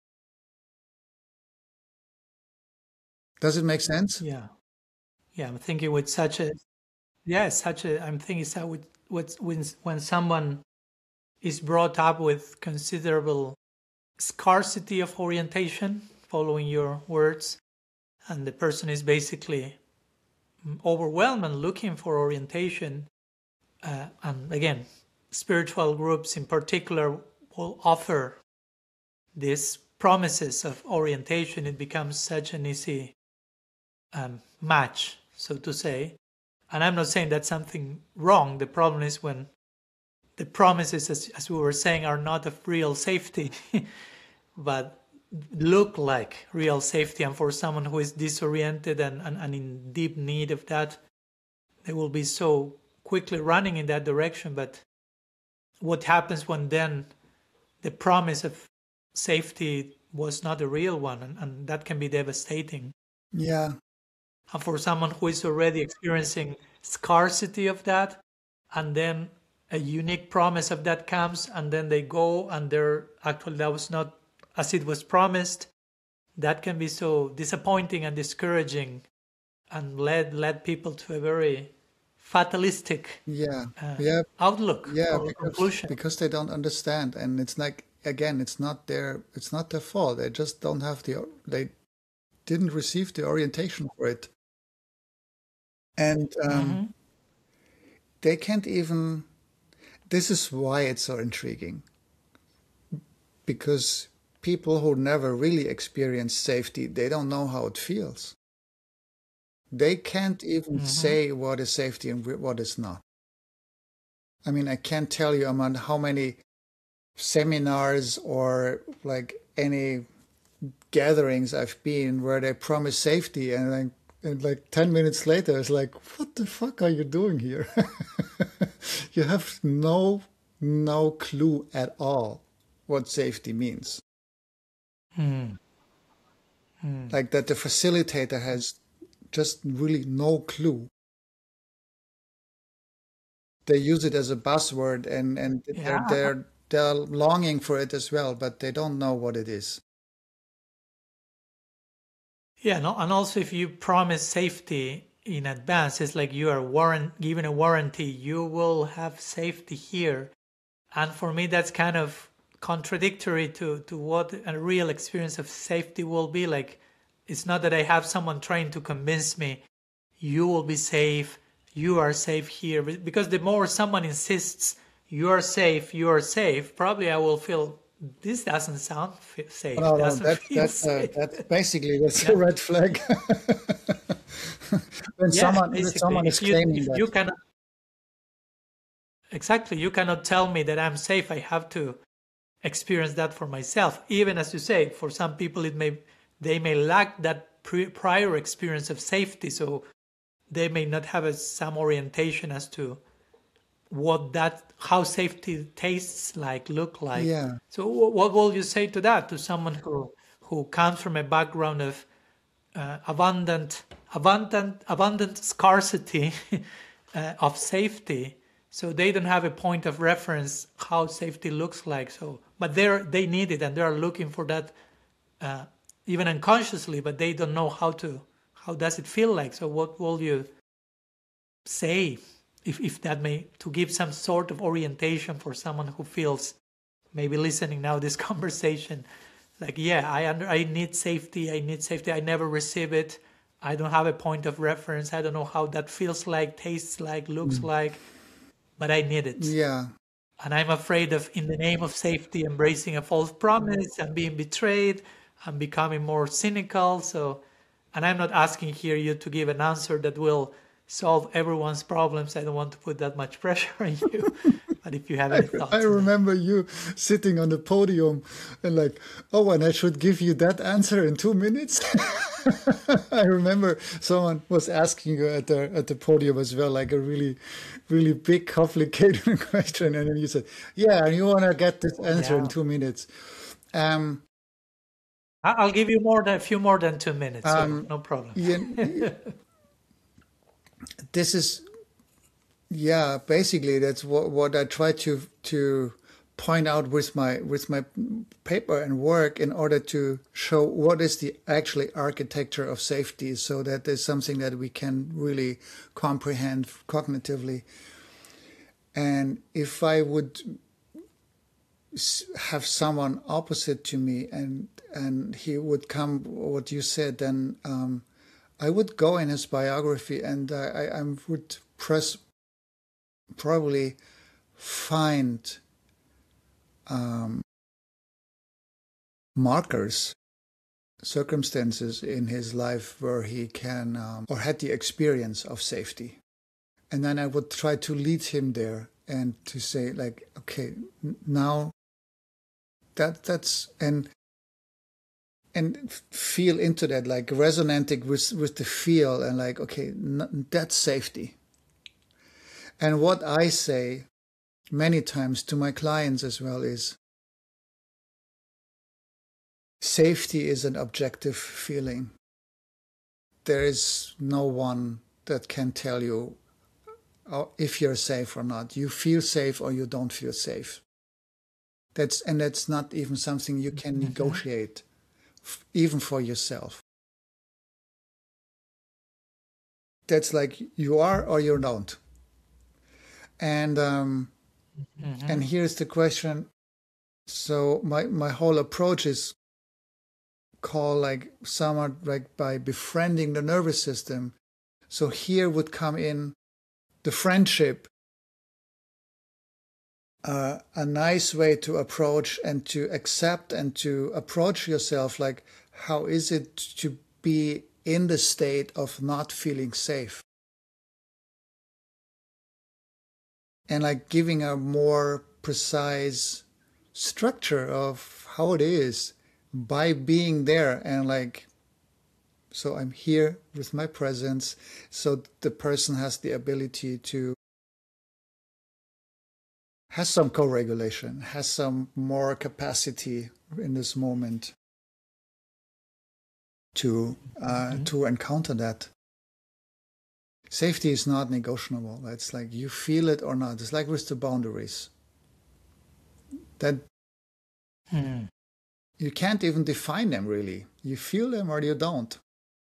Does it make sense? Yeah, yeah. I'm thinking with such a yeah, such a. I'm thinking so with what's when when someone is brought up with considerable scarcity of orientation, following your words, and the person is basically overwhelmed and looking for orientation. Uh, and again, spiritual groups in particular will offer these promises of orientation. It becomes such an easy um, match, so to say. And I'm not saying that's something wrong. The problem is when the promises, as, as we were saying, are not of real safety, but look like real safety. And for someone who is disoriented and, and, and in deep need of that, they will be so quickly running in that direction. But what happens when then the promise of safety was not a real one, and, and that can be devastating. Yeah. And for someone who is already experiencing scarcity of that, and then a unique promise of that comes, and then they go and they're actually that was not as it was promised, that can be so disappointing and discouraging and led led people to a very fatalistic yeah uh, yeah outlook yeah or because, conclusion. because they don't understand, and it's like, again, it's not their it's not their fault. They just don't have the they didn't receive the orientation for it, and um, mm-hmm. they can't even. This is why it's so intriguing, because people who never really experience safety, they don't know how it feels. They can't even mm-hmm. say what is safety and what is not. I mean, I can't tell you among how many seminars or like any gatherings I've been where they promise safety, and like, and like ten minutes later, it's like, what the fuck are you doing here? You have no no clue at all what safety means. Mm. Mm. Like that the facilitator has just really no clue. They use it as a buzzword, and and they're Yeah. they're they're longing for it as well, but they don't know what it is. Yeah, no, and also if you promise safety in advance, it's like you are warrant given a warranty, you will have safety here. And for me, that's kind of contradictory to, to what a real experience of safety will be. Like, it's not that I have someone trying to convince me, you will be safe, you are safe here. Because the more someone insists, you are safe, you are safe, probably I will feel, this doesn't sound f- safe, No, no, doesn't that's feel that's uh, safe. that's basically that's a Yeah. red flag. When Yeah, someone when basically, someone is if you claiming if that. you cannot exactly, you cannot tell me that I'm safe. I have to experience that for myself. Even as you say, for some people, it may they may lack that pre- prior experience of safety, so they may not have a, some orientation as to what that how safety tastes like, look like. Yeah, So, wh- what will you say to that to someone who who comes from a background of uh, abundant, abundant, abundant scarcity uh, of safety. So they don't have a point of reference how safety looks like. So, but they're they need it and they are looking for that, uh, even unconsciously. But they don't know how to. How does it feel like? So, what will you say, if if that may to give some sort of orientation for someone who feels maybe listening now this conversation like, yeah, i under I need safety, i need safety I never receive it, I don't have a point of reference, I don't know how that feels like, tastes like, looks mm, like, but I need it, yeah, and I'm afraid of, in the name of safety, embracing a false promise and being betrayed and becoming more cynical. So, and I'm not asking here you to give an answer that will solve everyone's problems. I don't want to put that much pressure on you. But if you have I, any I thoughts on that. remember you sitting on the podium and like, oh, and I should give you that answer in two minutes. I remember someone was asking you at the at the podium as well, like a really, really big, complicated question, and then you said, "Yeah, and you want to get this answer in Yeah. two minutes." Um, I- I'll give you more than a few more than two minutes, so um, no problem. yeah, this is yeah, basically that's what what I try to to point out with my with my paper and work in order to show what is the actually architecture of safety, so that there's something that we can really comprehend cognitively. And if I would have someone opposite to me and and he would come what you said, then um, I would go in his biography and I, I, I would press probably find um, markers, circumstances in his life where he can um, or had the experience of safety. And then I would try to lead him there and to say like, okay, now that that's and and feel into that, like resonating with with the feel and like, okay, that's safety. And what I say many times to my clients as well is safety is an objective feeling. There is no one that can tell you if you're safe or not. You feel safe or you don't feel safe. That's and that's not even something you can Mm-hmm. negotiate, even for yourself. That's like you are or you don't. And um, Mm-hmm. and here's the question. So my my whole approach is called like somewhat like by befriending the nervous system. So here would come in the friendship, uh, a nice way to approach and to accept and to approach yourself like, how is it to be in the state of not feeling safe? And like giving a more precise structure of how it is by being there and like, so I'm here with my presence, so the person has the ability to has some co-regulation, has some more capacity in this moment. to uh, Mhm. to encounter that. Safety is not negotiable. It's like you feel it or not. It's like with the boundaries. That Mm. you can't even define them really. You feel them or you don't.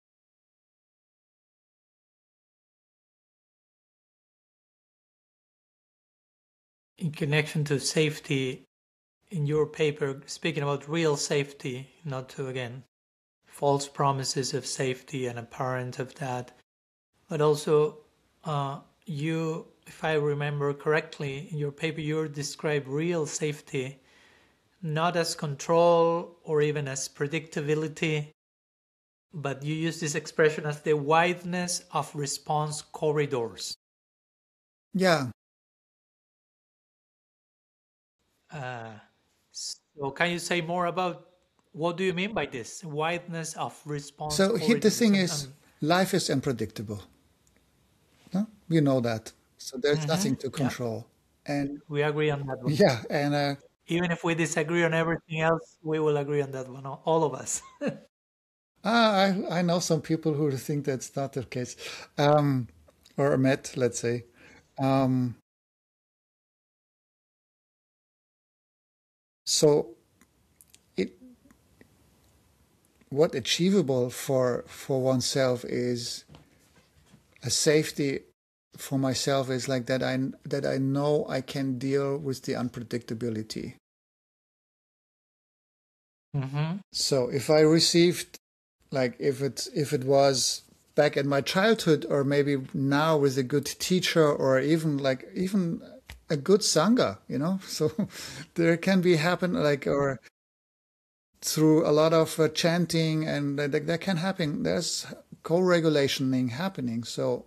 In connection to safety, in your paper, speaking about real safety, not to, again, false promises of safety and apparent of that, but also uh, you, if I remember correctly, in your paper, you describe real safety not as control or even as predictability, but you use this expression as the wideness of response corridors. Yeah. Uh, so can you say more about what do you mean by this wideness of response So here the corridors? thing And, is, and life is unpredictable. No? You know that. So there's Mhm, nothing to yeah, control. And we agree on that one. yeah, and uh, Even if we disagree on everything else, we will agree on that one, all of us. I I know some people who think that's not the case, um, or met, let's say. Um, so it what achievable for for oneself is a safety for myself is like that I that I know I can deal with the unpredictability. Mm-hmm. So if I received like if it if it was back in my childhood or maybe now with a good teacher or even like even a good sangha, you know, so there can be happen like or through a lot of uh, chanting and that, that can happen. There's co-regulationing happening. So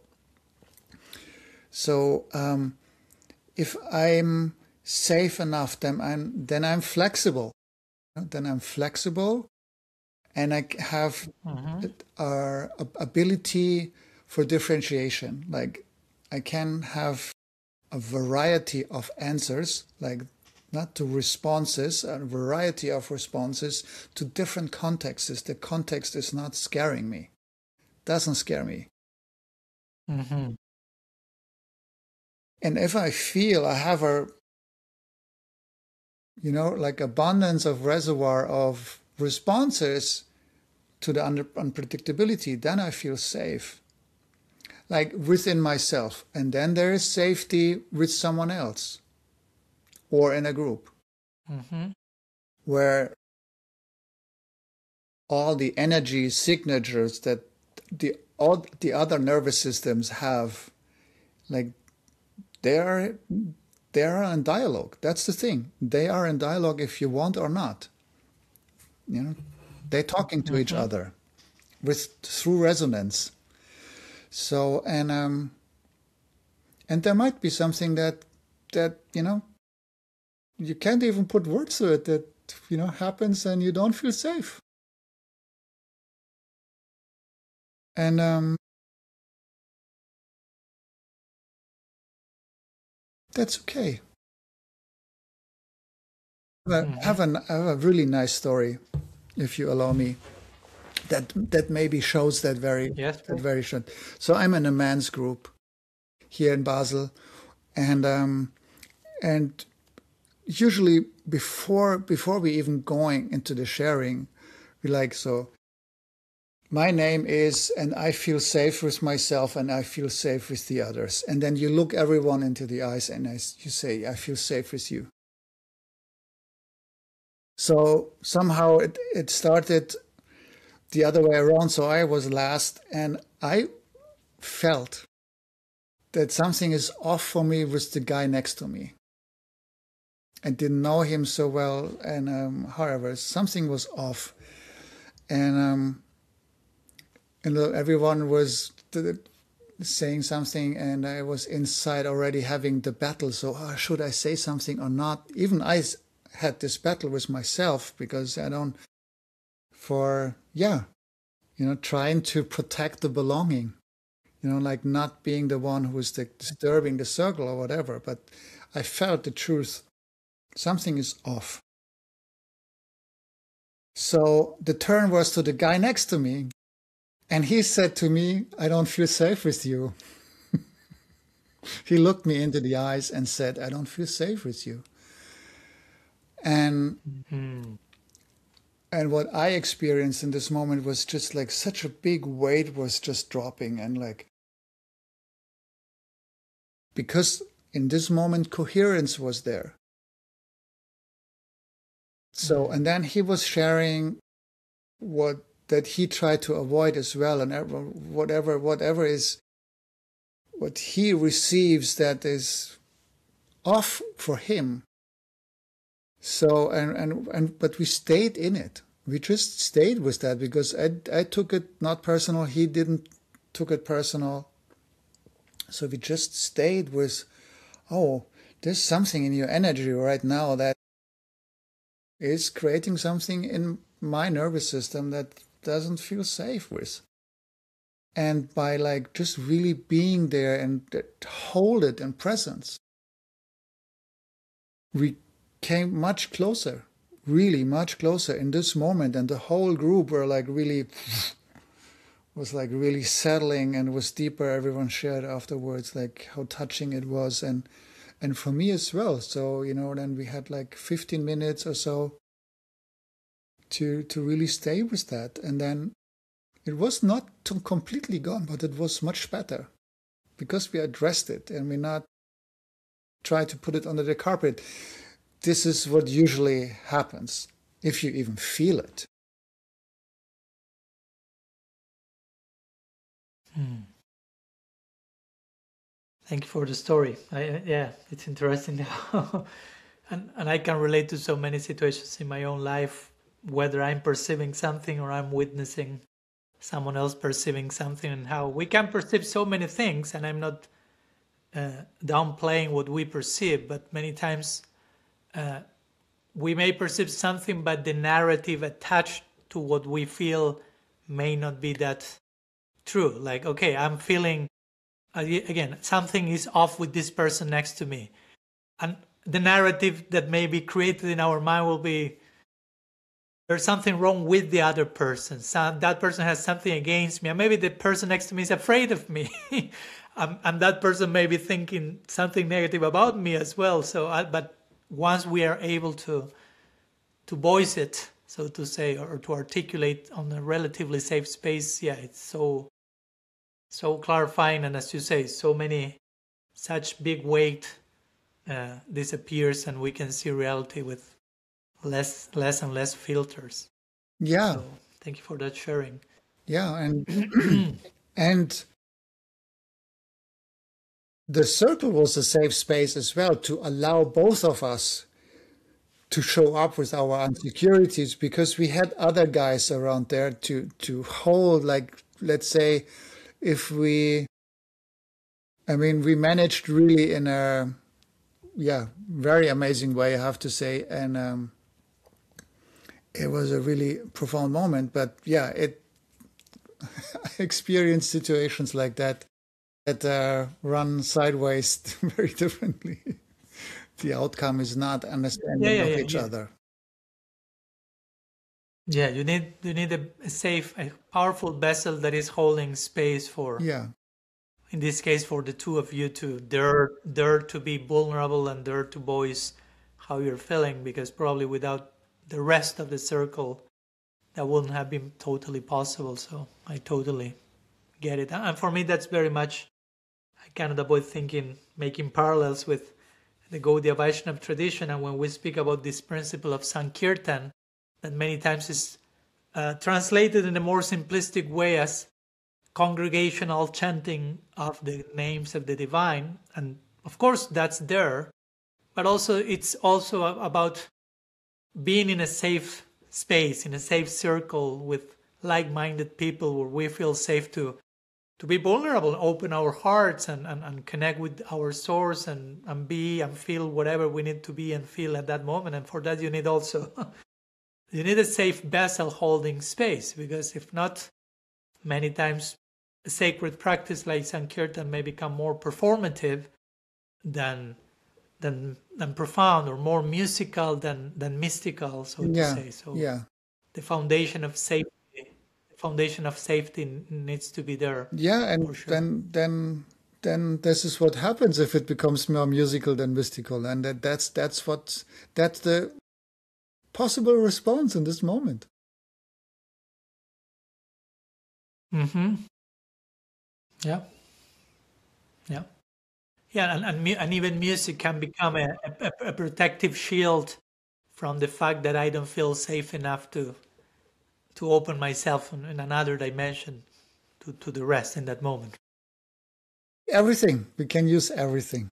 so um, if I'm safe enough, then I'm then I'm flexible. Then I'm flexible, and I have Mm-hmm. our ability for differentiation. Like I can have a variety of answers, like not to responses, a variety of responses to different contexts. The context is not scaring me, doesn't scare me. Mm-hmm. And if I feel I have a, you know, like abundance of reservoir of responses to the unpredictability, then I feel safe. Like within myself. And then there is safety with someone else or in a group Mm-hmm. where all the energy signatures that the all the other nervous systems have, like they are they are in dialogue. That's the thing. They are in dialogue if you want or not. You know, they're talking to each Mm-hmm. other with through resonance. So and um and there might be something that that you know you can't even put words to it that you know happens and you don't feel safe. And um that's okay. I Mm-hmm. have, an, I have a really nice story, if you allow me, that that maybe shows that very Yes, that please. very short. So I'm in a men's group here in Basel, and um, and usually before before we even going into the sharing, we like so. My name is, and I feel safe with myself, and I feel safe with the others. And then you look everyone into the eyes, and I, you say, "I feel safe with you." So somehow it, it started the other way around. So I was last, and I felt that something is off for me with the guy next to me. I didn't know him so well, and um, however, something was off, and um, and everyone was saying something, and I was inside already having the battle. So oh, should I say something or not? Even I had this battle with myself because I don't for yeah, you know, trying to protect the belonging. You know, like not being the one who is the, disturbing the circle or whatever. But I felt the truth. Something is off. So the turn was to the guy next to me. And he said to me, I don't feel safe with you. He looked me into the eyes and said, I don't feel safe with you. And Mm. and what I experienced in this moment was just like such a big weight was just dropping. And like, because in this moment, coherence was there. So, and then he was sharing what that he tried to avoid as well, and whatever whatever is what he receives that is off for him. So and and and but we stayed in it. We just stayed with that because I I took it not personal. He didn't took it personal. So we just stayed with, oh, there's something in your energy right now that is creating something in my nervous system that doesn't feel safe with. And by like just really being there and hold it in presence, we came much closer, really much closer in this moment. And the whole group were like really, was like really settling and was deeper. Everyone shared afterwards like how touching it was. And, and for me as well. So, you know, then we had like fifteen minutes or so to to really stay with that. And then it was not completely gone, but it was much better because we addressed it and we not try to put it under the carpet. This is what usually happens, if you even feel it. Hmm. Thank you for the story. I, yeah, it's interesting how, and, and I can relate to so many situations in my own life, whether I'm perceiving something or I'm witnessing someone else perceiving something, and how we can perceive so many things. And I'm not uh, downplaying what we perceive, but many times uh, we may perceive something, but the narrative attached to what we feel may not be that true. Like, okay, I'm feeling, uh, again, something is off with this person next to me. And the narrative that may be created in our mind will be, there's something wrong with the other person. So that person has something against me. And maybe the person next to me is afraid of me. um, and that person may be thinking something negative about me as well. So, I, but once we are able to to voice it, so to say, or to articulate on a relatively safe space, yeah, it's so so clarifying. And as you say, so many, such big weight uh, disappears, and we can see reality with less less and less filters. Yeah. So thank you for that sharing. Yeah, and and the circle was a safe space as well to allow both of us to show up with our insecurities, because we had other guys around there to to hold, like, let's say, if we I mean we managed really in a yeah very amazing way, I have to say. And um it was a really profound moment. But yeah, it I experienced situations like that that uh, run sideways very differently. The outcome is not Yeah, understanding yeah, of yeah, each yeah. other. Yeah, you need you need a, a safe, a powerful vessel that is holding space for, Yeah, in this case, for the two of you to dare dare to be vulnerable and dare to voice how you're feeling, because probably without the rest of the circle, that wouldn't have been totally possible. So I totally get it. And for me, that's very much, I cannot avoid thinking, making parallels with the Gaudiya Vaishnava tradition. And when we speak about this principle of Sankirtan, that many times is uh, translated in a more simplistic way as congregational chanting of the names of the divine. And of course, that's there. But also, it's also about being in a safe space, in a safe circle with like-minded people where we feel safe to to be vulnerable, open our hearts, and, and, and connect with our source, and, and be and feel whatever we need to be and feel at that moment. And for that, you need also you need a safe vessel holding space, because if not, many times a sacred practice like Sankirtan may become more performative than than than profound, or more musical than than mystical, so to yeah, say. So yeah, the foundation of safety, the foundation of safety needs to be there. Yeah, and sure. then then then this is what happens if it becomes more musical than mystical, and that, that's that's what that's the possible response in this moment. Mm-hmm. Yeah. Yeah. Yeah, and, and, and even music can become a, a, a protective shield from the fact that I don't feel safe enough to to open myself in, in another dimension to, to the rest in that moment. Everything. We can use everything.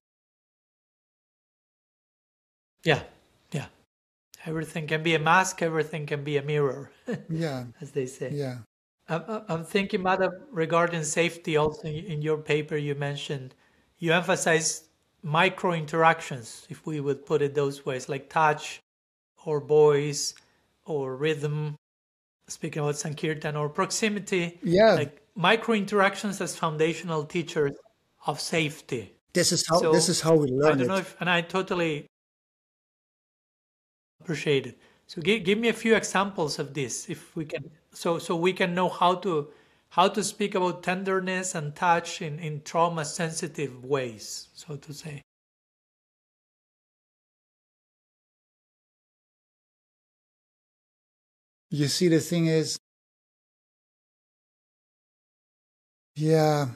Yeah, yeah. Everything can be a mask, everything can be a mirror. Yeah. As they say. Yeah. I'm, I'm thinking, Madam, regarding safety, also in your paper you mentioned, you emphasize micro interactions, if we would put it those ways, like touch or voice or rhythm, speaking about Sankirtan, or proximity. Yeah. Like micro interactions as foundational teachers of safety. This is how So, this is how we learn I don't it. know if, and I totally appreciate it. So give, give me a few examples of this, if we can, so so we can know how to how to speak about tenderness and touch in, in trauma sensitive ways, so to say. You see, the thing is, yeah,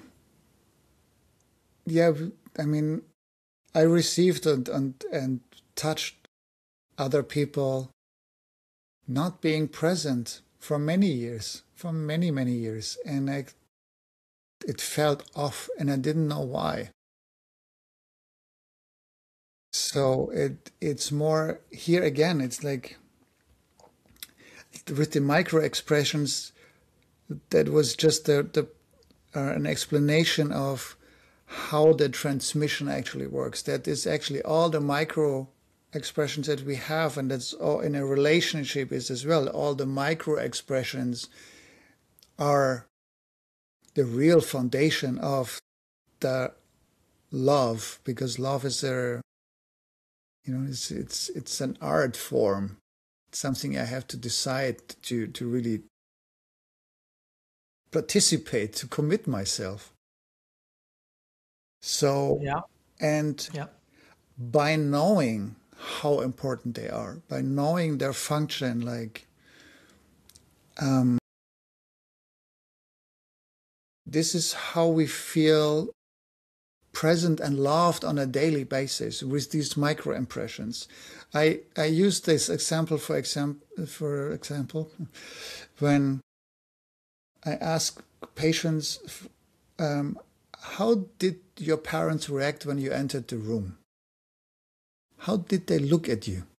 yeah. I mean, I received and and and touched other people not being present for many years, for many many years, and I, it felt off, and I didn't know why. So it it's more here again. It's like with the micro expressions, that was just the, the uh, an explanation of how the transmission actually works. That is actually all the micro expressions that we have, and that's all in a relationship is as well. All the micro expressions are the real foundation of the love, because love is a, you know, it's it's it's an art form. It's something I have to decide to to really participate, to commit myself. So, Yeah. and Yeah. by knowing how important they are, by knowing their function, like um, this is how we feel present and loved on a daily basis with these micro impressions. I I use this example for example for example when I ask patients, um, how did your parents react when you entered the room? How did they look at you?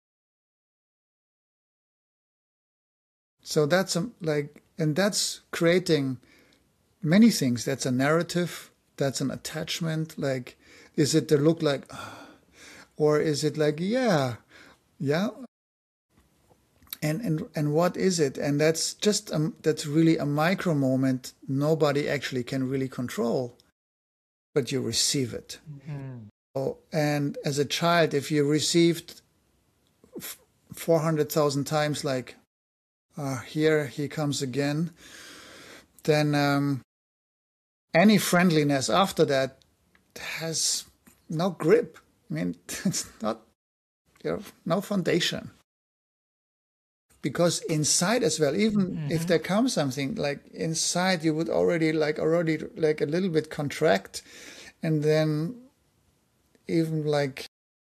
So that's a, like, and that's creating many things. That's a narrative. That's an attachment. Like, is it the look like, or is it like, yeah, yeah? And and and what is it? And that's just a, that's really a micro moment. Nobody actually can really control, but you receive it. Mm-hmm. So, and as a child, if you received four hundred thousand times, like, uh, here he comes again, then um, any friendliness after that has no grip. I mean, it's not, you know, no foundation. Because inside as well, even mm-hmm. if there comes something, like inside you would already like already like a little bit contract, and then even like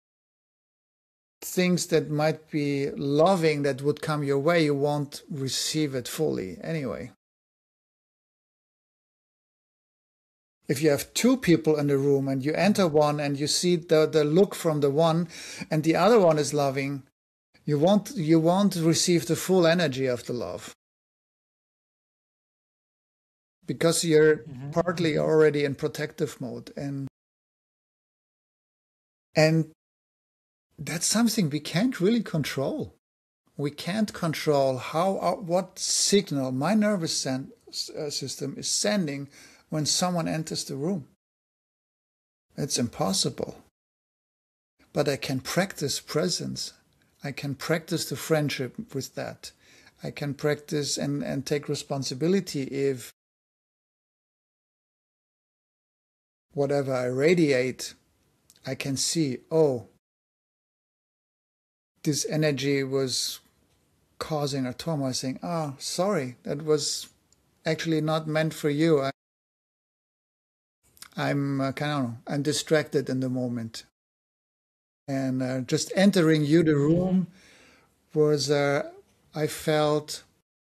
things that might be loving that would come your way, you won't receive it fully anyway. If you have two people in the room and you enter one and you see the, the look from the one and the other one is loving, you won't you won't receive the full energy of the love. Because you're mm-hmm. partly already in protective mode, and and that's something we can't really control. We can't control how uh, what signal my nervous sen- uh, system is sending when someone enters the room. It's impossible. But I can practice presence. I can practice the friendship with that. I can practice and, and take responsibility if whatever I radiate, I can see, oh, this energy was causing a trauma, saying, oh, sorry, that was actually not meant for you. I, I'm uh, kind of, I'm distracted in the moment. And uh, just entering you, the room, was, uh, I felt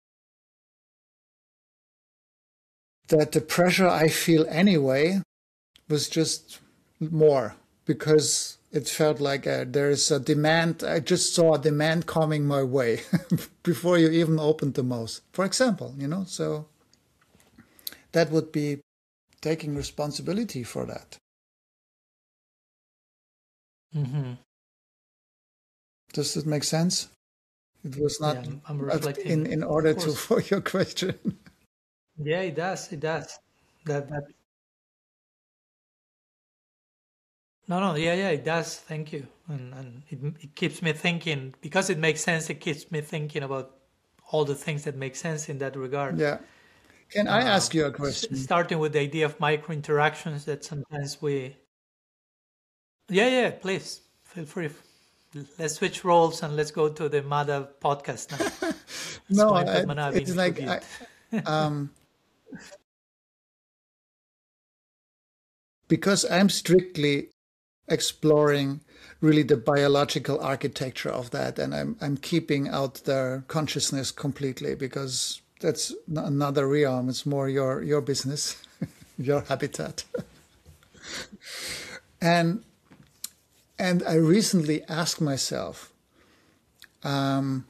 that the pressure I feel anyway was just more, because it felt like uh, there's a demand. I just saw a demand coming my way before you even opened the mouth, for example, you know, so that would be taking responsibility for that. Mm-hmm. Does this make sense? It was not Yeah, I'm, I'm reflecting. in, in order to for your question. Yeah, it does. It does. That that. No, no, yeah, yeah, it does. Thank you, and and it it keeps me thinking, because it makes sense. It keeps me thinking about all the things that make sense in that regard. Yeah. Can I ask you a S- question? starting with the idea of micro interactions that sometimes we. Yeah, yeah, please feel free. Let's switch roles and let's go to the Mada podcast now. No, Spine I, Padmanabhi it's like I, interviewed. um, because I'm strictly exploring really the biological architecture of that, and I'm I'm keeping out the consciousness completely, because that's n- another realm. It's more your your business, your habitat. and and I recently asked myself, um,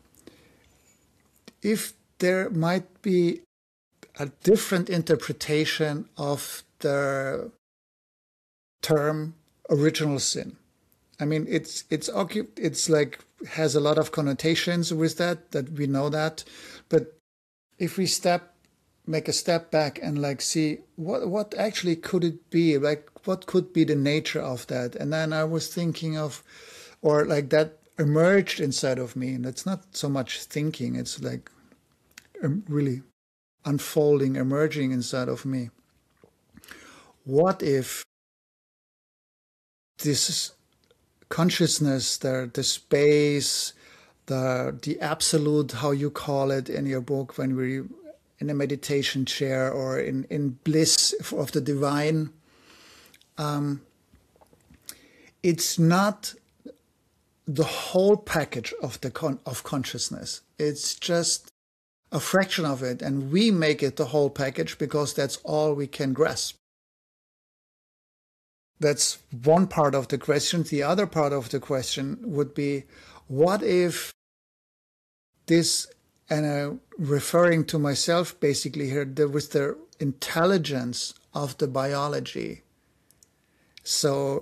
if there might be a different interpretation of the term original sin. I mean, it's it's it's like has a lot of connotations with that, that we know that, but if we step make a step back and like see what what actually could it be, like what could be the nature of that, and then I was thinking of, or like that emerged inside of me, and it's not so much thinking, it's like um, really unfolding, emerging inside of me. What if this consciousness, the the space, the the absolute, how you call it in your book, when we're in a meditation chair or in, in bliss of the divine, um, it's not the whole package of the con- of consciousness. It's just a fraction of it, and we make it the whole package because that's all we can grasp. That's one part of the question. The other part of the question would be, what if this, and uh, referring to myself basically here, there was the intelligence of the biology. So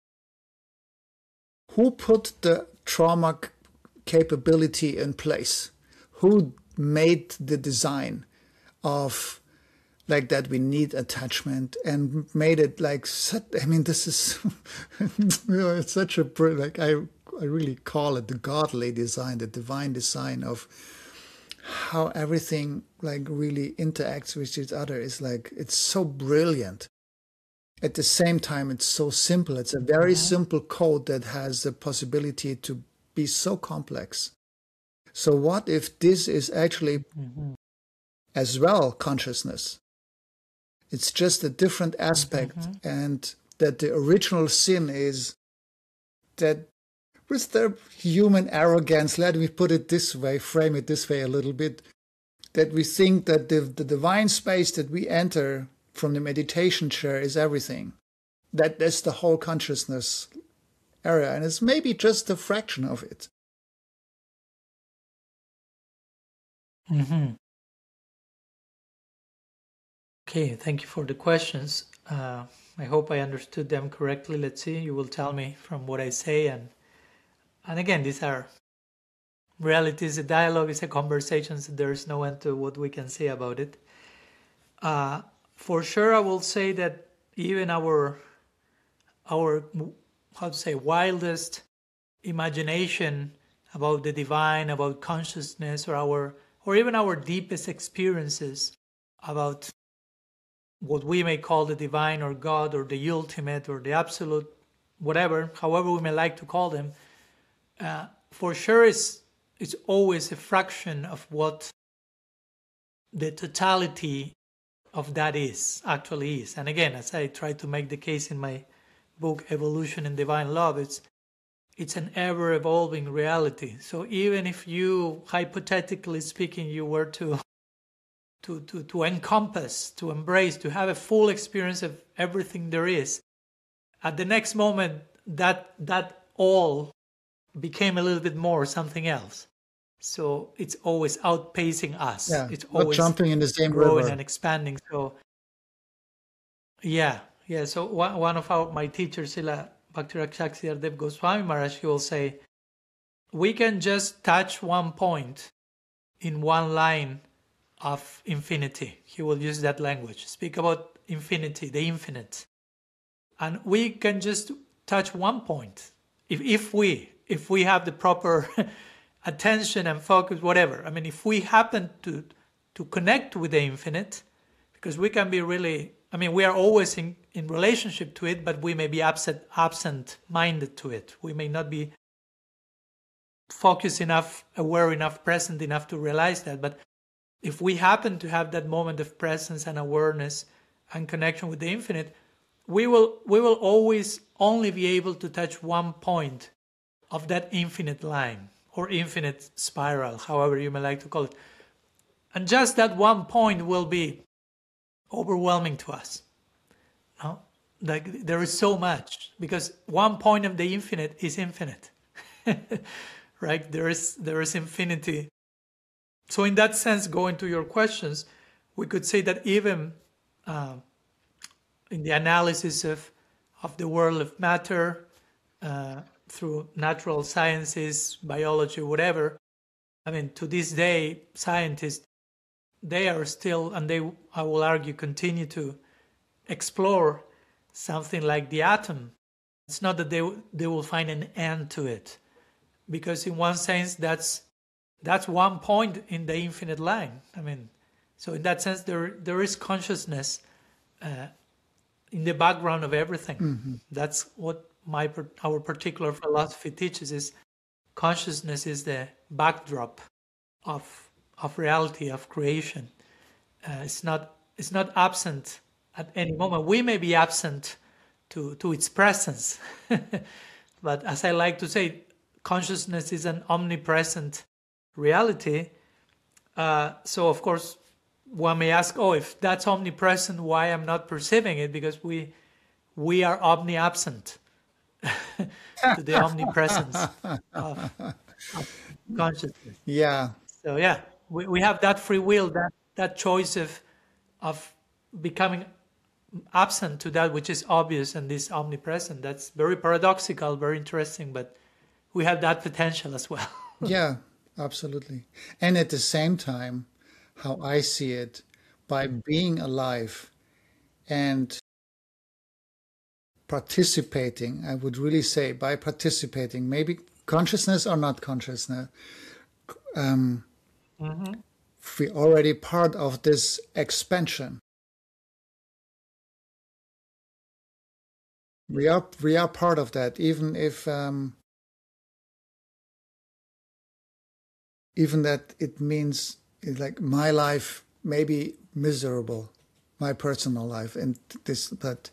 who put the trauma capability in place? Who made the design of like that we need attachment, and made it like, I mean, this is, you know, it's such a, like, I, I really call it the godly design, the divine design of how everything like really interacts with each other. Is like, it's so brilliant. At the same time, it's so simple. It's a very mm-hmm. simple code that has the possibility to be so complex. So what if this is actually mm-hmm. as well consciousness? It's just a different aspect, mm-hmm. and that the original sin is that with their human arrogance, let me put it this way, frame it this way a little bit, that we think that the, the divine space that we enter from the meditation chair is everything. That that's the whole consciousness area, and it's maybe just a fraction of it. Mm-hmm. Okay, thank you for the questions. Uh, I hope I understood them correctly. Let's see, you will tell me from what I say. And and again, these are realities. A dialogue is a conversation, so there is no end to what we can say about it. Uh, for sure, I will say that even our, our how to say, wildest imagination about the divine, about consciousness, or our or even our deepest experiences about what we may call the divine or God or the ultimate or the absolute, whatever, however we may like to call them, uh, for sure is it's always a fraction of what the totality of that is, actually is. And again, as I try to make the case in my book, Evolution in Divine Love, it's it's an ever-evolving reality. So even if you, hypothetically speaking, you were to To, to, to encompass, to embrace, to have a full experience of everything there is, at the next moment, that that all became a little bit more something else. So it's always outpacing us. Yeah, it's not always jumping in the same growing river. and expanding. So yeah, yeah. So one, one of our my teachers, Srila Bhakti Dev Goswami Maharaj, he will say, we can just touch one point in one line of infinity. He will use that language. Speak about infinity, the infinite. And we can just touch one point. If if we if we have the proper attention and focus, whatever. I mean, if we happen to to connect with the infinite, because we can be really, I mean, we are always in, in relationship to it, but we may be absent absent-minded to it. We may not be focused enough, aware enough, present enough to realize that. But if we happen to have that moment of presence and awareness and connection with the infinite, we will we will always only be able to touch one point of that infinite line or infinite spiral, however you may like to call it. And just that one point will be overwhelming to us. No? Like there is so much, because one point of the infinite is infinite. Right? There is there is infinity. So in that sense, going to your questions, we could say that even uh, in the analysis of, of the world of matter, uh, through natural sciences, biology, whatever, I mean, to this day, scientists, they are still, and they, I will argue, continue to explore something like the atom. It's not that they they will find an end to it, because in one sense, that's That's one point in the infinite line. I mean, so in that sense, there there is consciousness uh, in the background of everything. Mm-hmm. That's what my our particular philosophy teaches: is consciousness is the backdrop of of reality, of creation. Uh, it's not it's not absent at any moment. We may be absent to to its presence, but as I like to say, consciousness is an omnipresent reality. Uh, so of course one may ask, oh, if that's omnipresent, why I'm not perceiving it? Because we we are omni-absent to the omnipresence of, of consciousness. Yeah. So yeah, we, we have that free will, that that choice of of becoming absent to that which is obvious and is omnipresent. That's very paradoxical, very interesting, but we have that potential as well. Yeah, absolutely. And at the same time, how I see it, by being alive and participating, I would really say by participating, maybe consciousness or not consciousness, um, mm-hmm. we're already part of this expansion. We are we are part of that, even if um, even that it means like my life may be miserable, my personal life, and this. But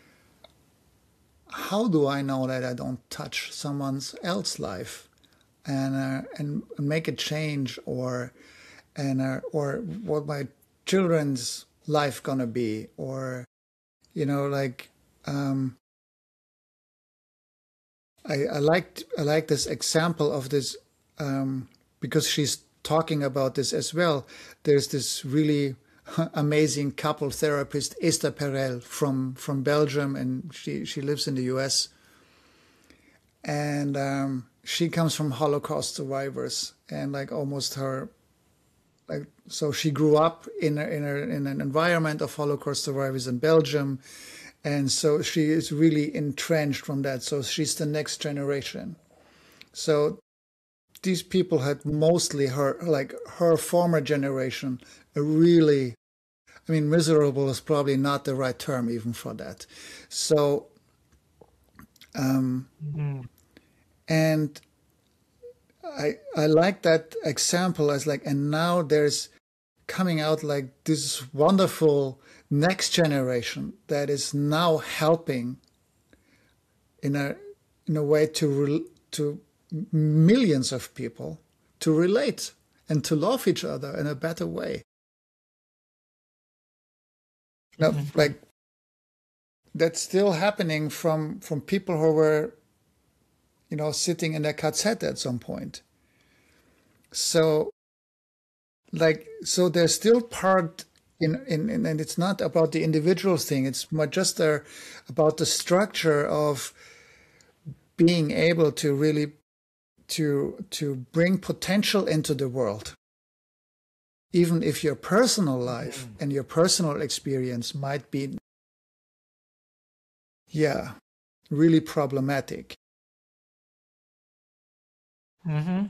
how do I know that I don't touch someone else's life, and uh, and make a change, or and uh, or what my children's life gonna be, or you know, like. Um, I, I liked I like this example of this um, because she's talking about this as well. There's this really amazing couple therapist, Esther Perel from from Belgium, and she she lives in the U S. And um, she comes from Holocaust survivors, and like almost her like so she grew up in a, in a, in an environment of Holocaust survivors in Belgium. And so she is really entrenched from that. So she's the next generation. So these people had mostly her, like her former generation, a really, I mean, miserable is probably not the right term even for that. So, um, Mm-hmm. and I I like that example as like, and now there's coming out like this wonderful next generation that is now helping in a in a way to re, to millions of people to relate and to love each other in a better way. Now, Mm-hmm. like that's still happening from from people who were, you know, sitting in a cassette at some point. So like so there's still part in, in, in and it's not about the individual thing, it's more just there about the structure of being able to really to to bring potential into the world, even if your personal life Mm-hmm. and your personal experience might be, yeah, really problematic. Mm-hmm.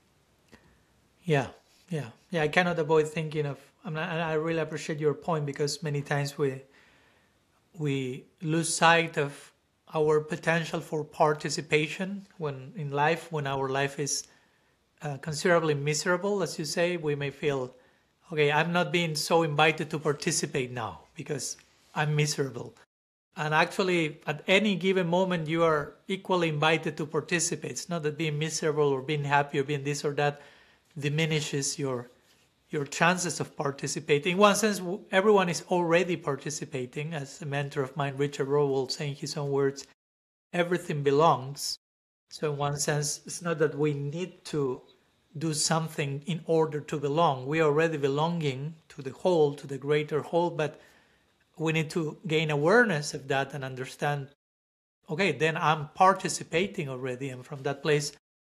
Yeah, yeah, yeah. I cannot avoid thinking of. I mean, I I really appreciate your point because many times we we lose sight of our potential for participation when in life, when our life is uh, considerably miserable, as you say, we may feel, okay, I'm not being so invited to participate now because I'm miserable. And actually, at any given moment, you are equally invited to participate. It's not that being miserable or being happy or being this or that diminishes your your chances of participating. In one sense, everyone is already participating. As a mentor of mine, Richard Rowell, saying his own words, everything belongs. So in one sense, it's not that we need to do something in order to belong. We are already belonging to the whole, to the greater whole, but we need to gain awareness of that and understand, okay, then I'm participating already. And from that place,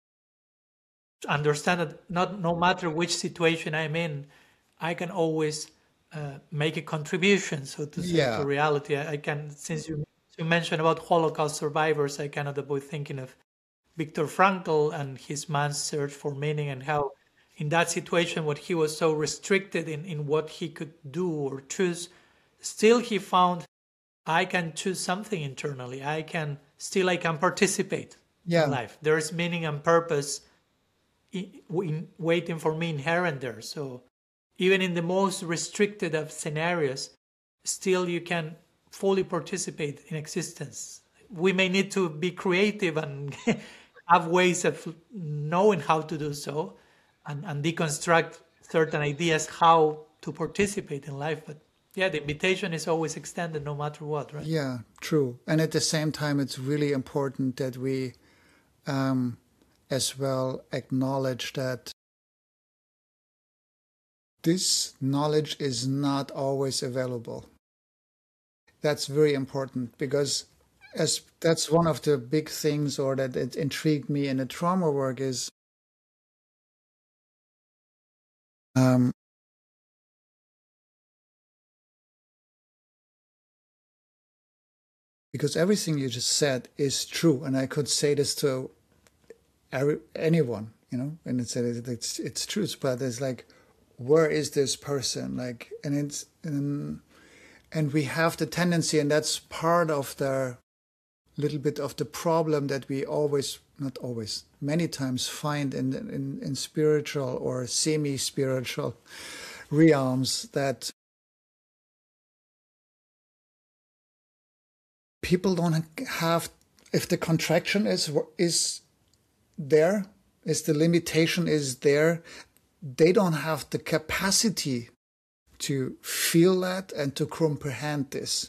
understand that not no matter which situation I'm in, I can always uh, make a contribution, so to say, to Yeah, reality. I, I can, since you you mentioned about Holocaust survivors, I cannot avoid thinking of Viktor Frankl and his man's search for meaning, and how in that situation, what he was so restricted in, in what he could do or choose, still he found, I can choose something internally. I can still I can participate in yeah, life. There is meaning and purpose in, in waiting for me inherent there. So even in the most restricted of scenarios, still you can fully participate in existence. We may need to be creative and have ways of knowing how to do so, and, and deconstruct certain ideas how to participate in life. But yeah, the invitation is always extended no matter what, right? yeah, true. And at the same time, it's really important that we um, as well acknowledge that this knowledge is not always available. That's very important because as that's one of the big things or that it intrigued me in the trauma work is um, because everything you just said is true, and I could say this to every, anyone, you know, and it's it's it's truth, but it's like, where is this person? Like, and it's and, and we have the tendency, and that's part of the little bit of the problem that we always, not always, many times find in in, in spiritual or semi-spiritual realms, that people don't have, if the contraction is is there, is the limitation is there, they don't have the capacity to feel that and to comprehend this,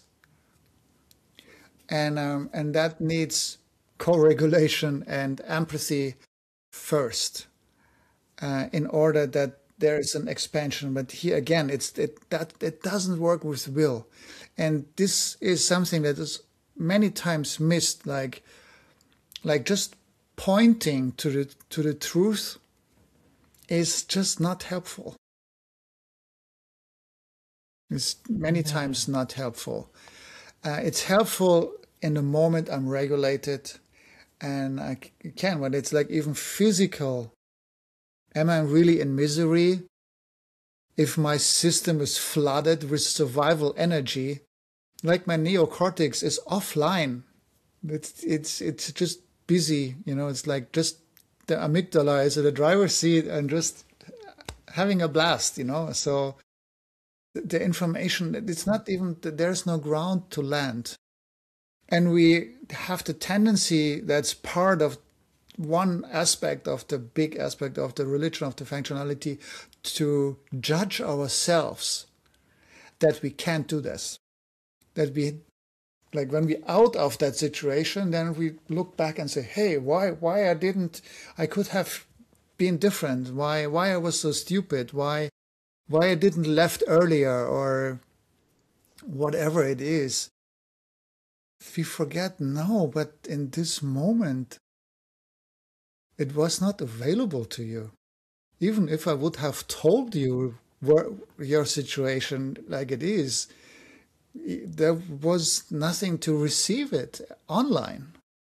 and um, and that needs co-regulation and empathy first, uh, in order that there is an expansion. But here again, it's it that it doesn't work with will, and this is something that is many times missed. Like like just pointing to the to the truth is just not helpful. It's many Mm-hmm. times not helpful. Uh, it's helpful in the moment I'm regulated and I can, but it's like even physical Am I really in misery? If my system is flooded with survival energy, like my neocortex is offline. It's it's it's just busy, you know, it's like just the amygdala is at the driver's seat and just having a blast, you know. So the information, it's not even, there's no ground to land. And we have the tendency, that's part of one aspect of the big aspect of the religion of the functionality, to judge ourselves that we can't do this. That we, like when we out of that situation, then we look back and say, hey, why why I didn't, I could have been different. Why why I was so stupid. Why why I didn't left earlier, or whatever it is. We forget, no, but in this moment, it was not available to you. Even if I would have told you where, your situation like it is, there was nothing to receive it online.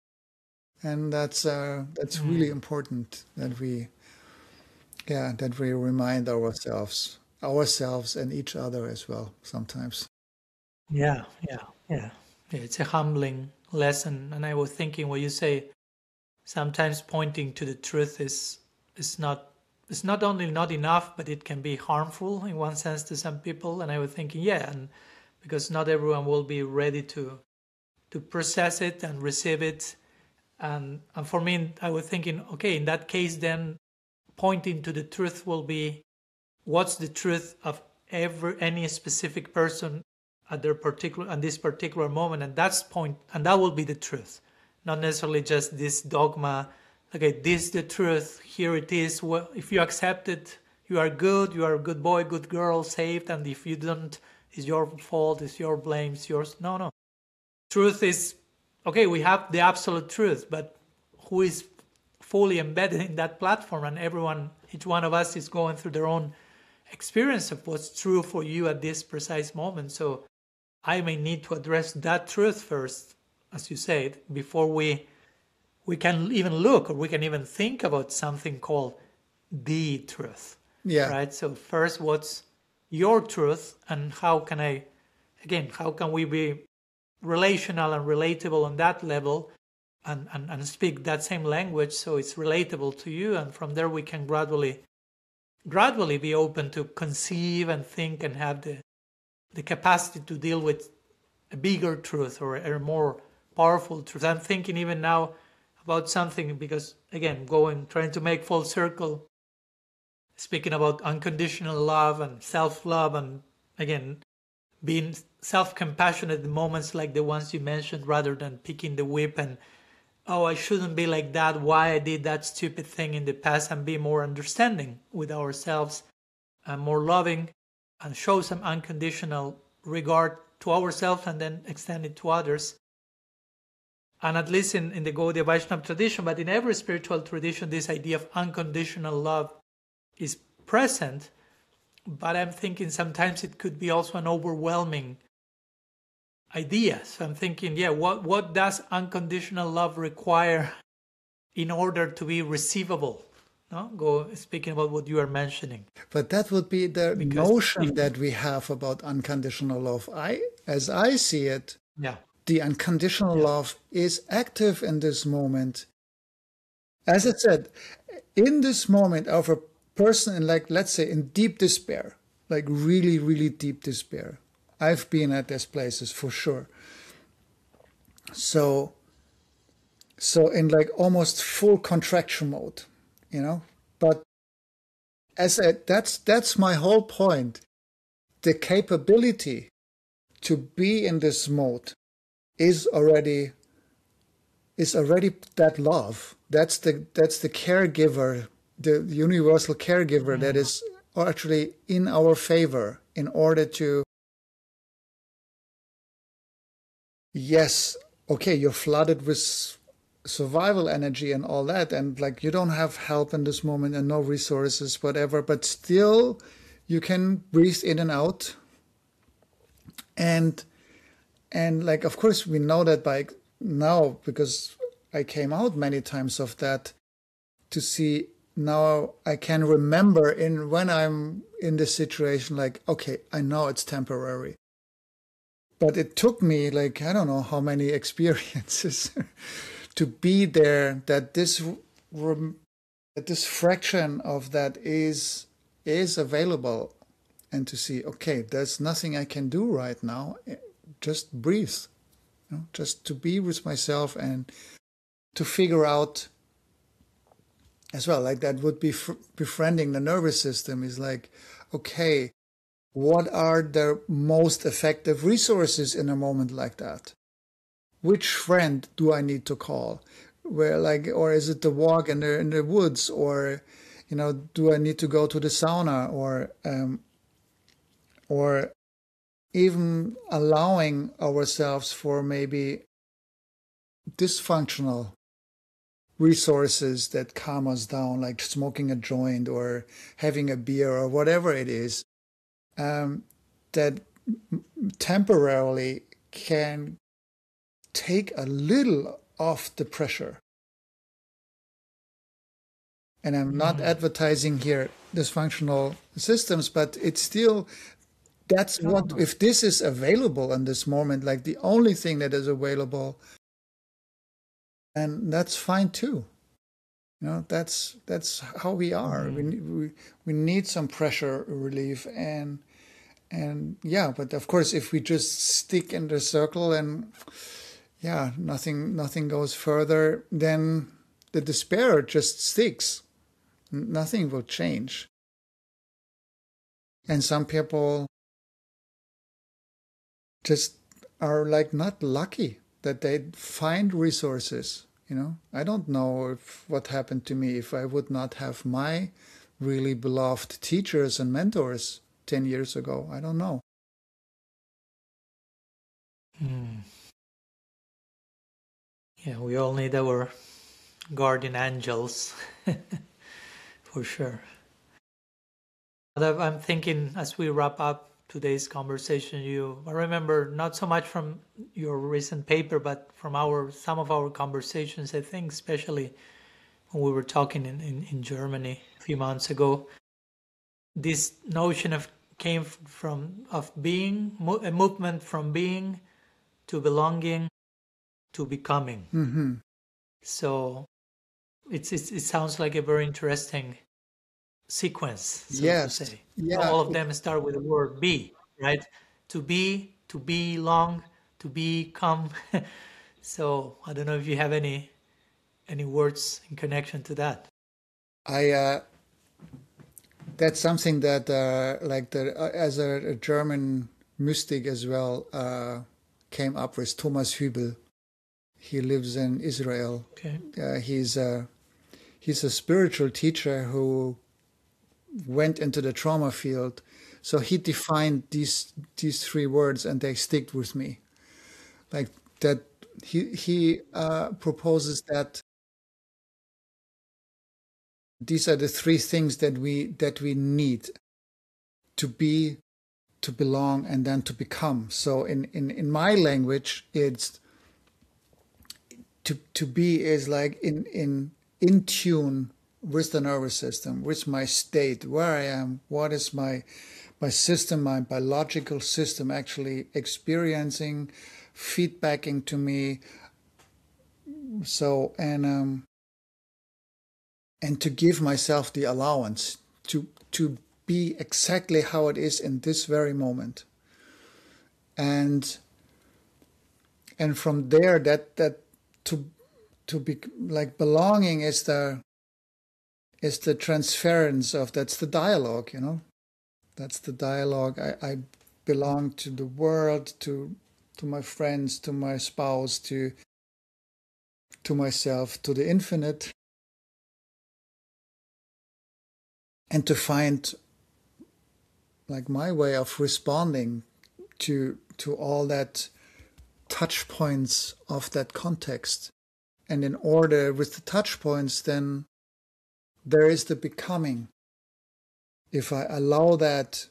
And that's uh, that's mm. really important that we, yeah, that we remind ourselves, ourselves and each other as well sometimes. Yeah, yeah, yeah. Yeah, it's a humbling lesson. And I was thinking what you say, sometimes pointing to the truth is is not it's not only not enough, but it can be harmful in one sense to some people. And I was thinking, yeah, and because not everyone will be ready to to process it and receive it. And and for me, I was thinking, okay, in that case, then pointing to the truth will be, what's the truth of every any specific person at their particular at this particular moment, and that's point, and that will be the truth, not necessarily just this dogma. Okay, this is the truth. Here it is. Well, if you accept it, you are good. You are a good boy, good girl, saved. And if you don't, it's your fault. It's your blame. It's yours. No, no. Truth is, okay, we have the absolute truth, but who is fully embedded in that platform? And everyone, each one of us is going through their own experience of what's true for you at this precise moment. So I may need to address that truth first, as you said, before we we can even look, or we can even think about something called the truth. Yeah. Right? So first, what's your truth, and how can I, again, how can we be relational and relatable on that level, and, and, and speak that same language so it's relatable to you, and from there we can gradually gradually be open to conceive and think and have the the capacity to deal with a bigger truth, or a more powerful truth. I'm thinking even now about something, because again, going, trying to make full circle, speaking about unconditional love and self-love, and again, being self-compassionate in moments like the ones you mentioned, rather than picking the whip and, oh, I shouldn't be like that, why I did that stupid thing in the past, and be more understanding with ourselves and more loving, and show some unconditional regard to ourselves and then extend it to others. And at least in, in the Gaudiya Vaishnava tradition, but in every spiritual tradition, this idea of unconditional love is present. But I'm thinking sometimes it could be also an overwhelming idea. So I'm thinking, yeah, what, what does unconditional love require in order to be receivable? No, go speaking about what you are mentioning. But that would be the because notion if, that we have about unconditional love. I, as I see it, yeah, the unconditional yeah. love is active in this moment. As I said, in this moment of a person in, like, let's say, in deep despair, like really, really deep despair. I've been at these places for sure. So, so in like almost full contraction mode. You know, but as I, that's that's my whole point. The capability to be in this mode is already is already that love. That's the that's the caregiver, the universal caregiver mm. that is actually in our favor in order to. Yes, okay, you're flooded with survival energy and all that, and like you don't have help in this moment and no resources, whatever, but still you can breathe in and out, and and like of course we know that by now, because I came out many times of that, to see now I can remember in when I'm in this situation, like, okay, I know it's temporary. But it took me like, I don't know how many experiences to be there, that this that this fraction of that is is available, and to see, okay, there's nothing I can do right now. Just breathe, you know, just to be with myself and to figure out as well, like that would be befriending the nervous system, is like, okay, what are the most effective resources in a moment like that? Which friend do I need to call? Where, like, or is it the walk in the in the woods, or, you know, do I need to go to the sauna, or um, or even allowing ourselves for maybe dysfunctional resources that calm us down, like smoking a joint or having a beer or whatever it is, um, that temporarily can take a little off the pressure. And I'm not mm-hmm. advertising here dysfunctional systems, but it's still, that's what, if this is available in this moment, like the only thing that is available, and that's fine too. You know, that's that's how we are. Mm-hmm. We we we need some pressure relief, and and yeah, but of course, if we just stick in the circle and yeah, nothing nothing goes further, then the despair just sticks. Nothing will change. And some people just are like not lucky that they find resources. You know, I don't know if what happened to me if I would not have my really beloved teachers and mentors ten years ago. I don't know. Hmm. Yeah, we all need our guardian angels, for sure. But I'm thinking as we wrap up today's conversation, you I remember not so much from your recent paper, but from our some of our conversations, I think, especially when we were talking in, in, in Germany a few months ago, this notion of came from of being, a movement from being to belonging to becoming. Mm-hmm. So it's, it's it sounds like a very interesting sequence, so yes. to say. Yeah. All of them start with the word be, right? To be, to belong, to become. So I don't know if you have any any words in connection to that. I uh, that's something that uh, like the uh, as a, a German mystic as well uh, came up with, Thomas Hübel. He lives in Israel. Okay. Uh, he's a he's a spiritual teacher who went into the trauma field. So he defined these these three words, and they stick with me. Like that, he he uh, proposes that these are the three things that we that we need to be, to belong, and then to become. So in in, in my language, it's to to be is like in in in tune with the nervous system, with my state, where I am, what is my my system, my biological system actually experiencing, feedbacking to me. So, and um, and to give myself the allowance to to be exactly how it is in this very moment. And and from there, that that to to be like belonging is the is the transference of, that's the dialogue, you know. That's the dialogue. I, I belong to the world, to to my friends, to my spouse, to to myself, to the infinite. And to find like my way of responding to to all that touch points of that context. And in order with the touch points, then there is the becoming. If I allow that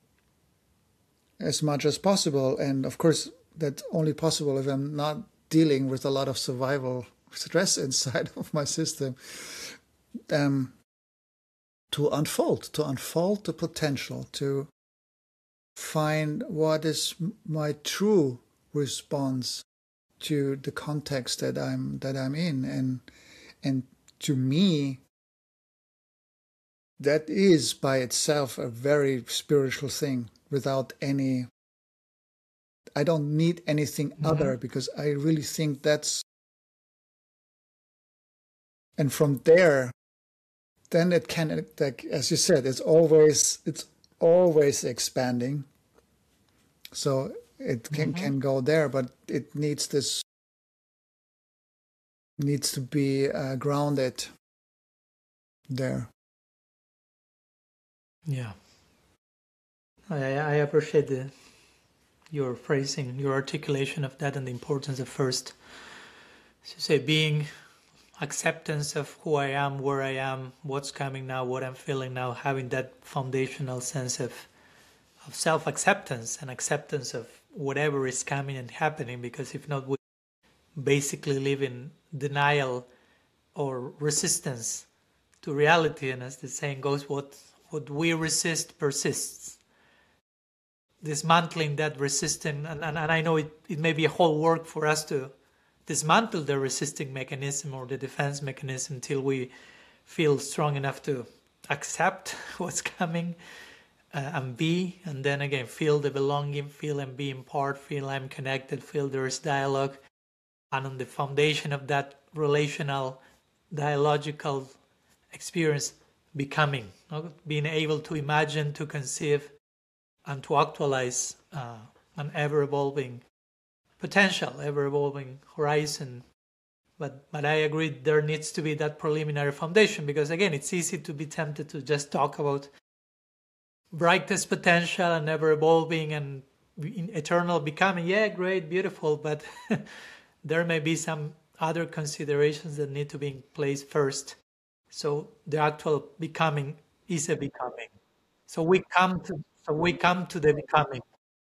as much as possible, and of course that's only possible if I'm not dealing with a lot of survival stress inside of my system, um, to unfold, to unfold the potential, to find what is my true response to the context that I'm that I'm in, and and to me, that is by itself a very spiritual thing. Without any, I don't need anything mm-hmm. other, because I really think that's, and from there, then it can, like as you said, it's always it's always expanding. So it can, mm-hmm. can go there, but it needs this needs to be uh, grounded there. Yeah, I, I appreciate the, your phrasing, your articulation of that, and the importance of first, as you say, being acceptance of who I am, where I am, what's coming now, what I'm feeling now, having that foundational sense of of self-acceptance and acceptance of whatever is coming and happening, because if not, we basically live in denial or resistance to reality. And as the saying goes, what what we resist persists. Dismantling that resisting, and, and, and I know it, it may be a whole work for us to dismantle the resisting mechanism or the defense mechanism until we feel strong enough to accept what's coming uh, and be, and then again feel the belonging, feel and be in part, feel I'm connected, feel there is dialogue, and on the foundation of that relational dialogical experience, becoming, being able to imagine, to conceive, and to actualize uh, an ever-evolving potential, ever-evolving horizon. But but I agree there needs to be that preliminary foundation, because again, it's easy to be tempted to just talk about brightest potential and ever-evolving and eternal becoming. Yeah, great, beautiful, but there may be some other considerations that need to be in place first. So the actual becoming is a becoming. So we come to so we come to the becoming.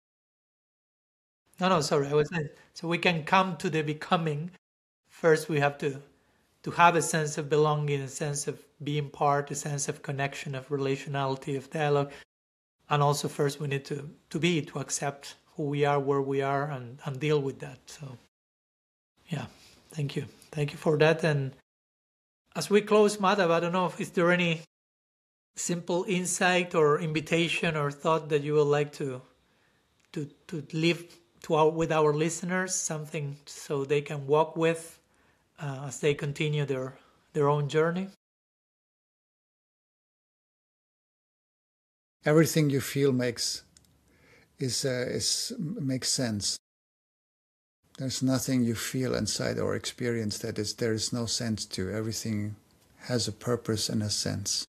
No, no, sorry, I was saying, so we can come to the becoming. First, we have to to have a sense of belonging, a sense of being part, a sense of connection, of relationality, of dialogue, and also first we need to to be, to accept who we are, where we are, and and deal with that. So, yeah, thank you, thank you for that. And as we close, Madhav, I don't know if is there any simple insight or invitation or thought that you would like to to to leave to our with our listeners, something so they can walk with uh, as they continue their their own journey. Everything you feel makes is uh, is makes sense. There's nothing you feel inside or experience that is there is no sense to. Everything has a purpose and a sense.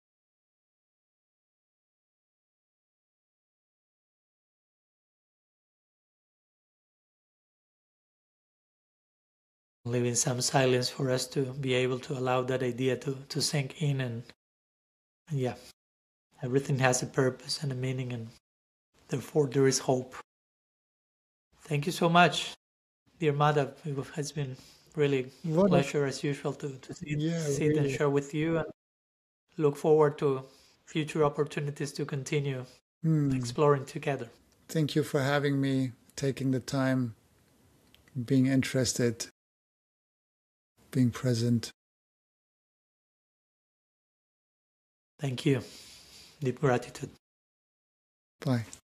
Leaving some silence for us to be able to allow that idea to, to sink in, and, and yeah, everything has a purpose and a meaning, and therefore there is hope. Thank you so much, dear Madhav. It has been really a pleasure as usual to, to sit, yeah, sit really. and share with you, and look forward to future opportunities to continue hmm. exploring together. Thank you for having me, taking the time, being interested, being present. Thank you. Deep gratitude. Bye.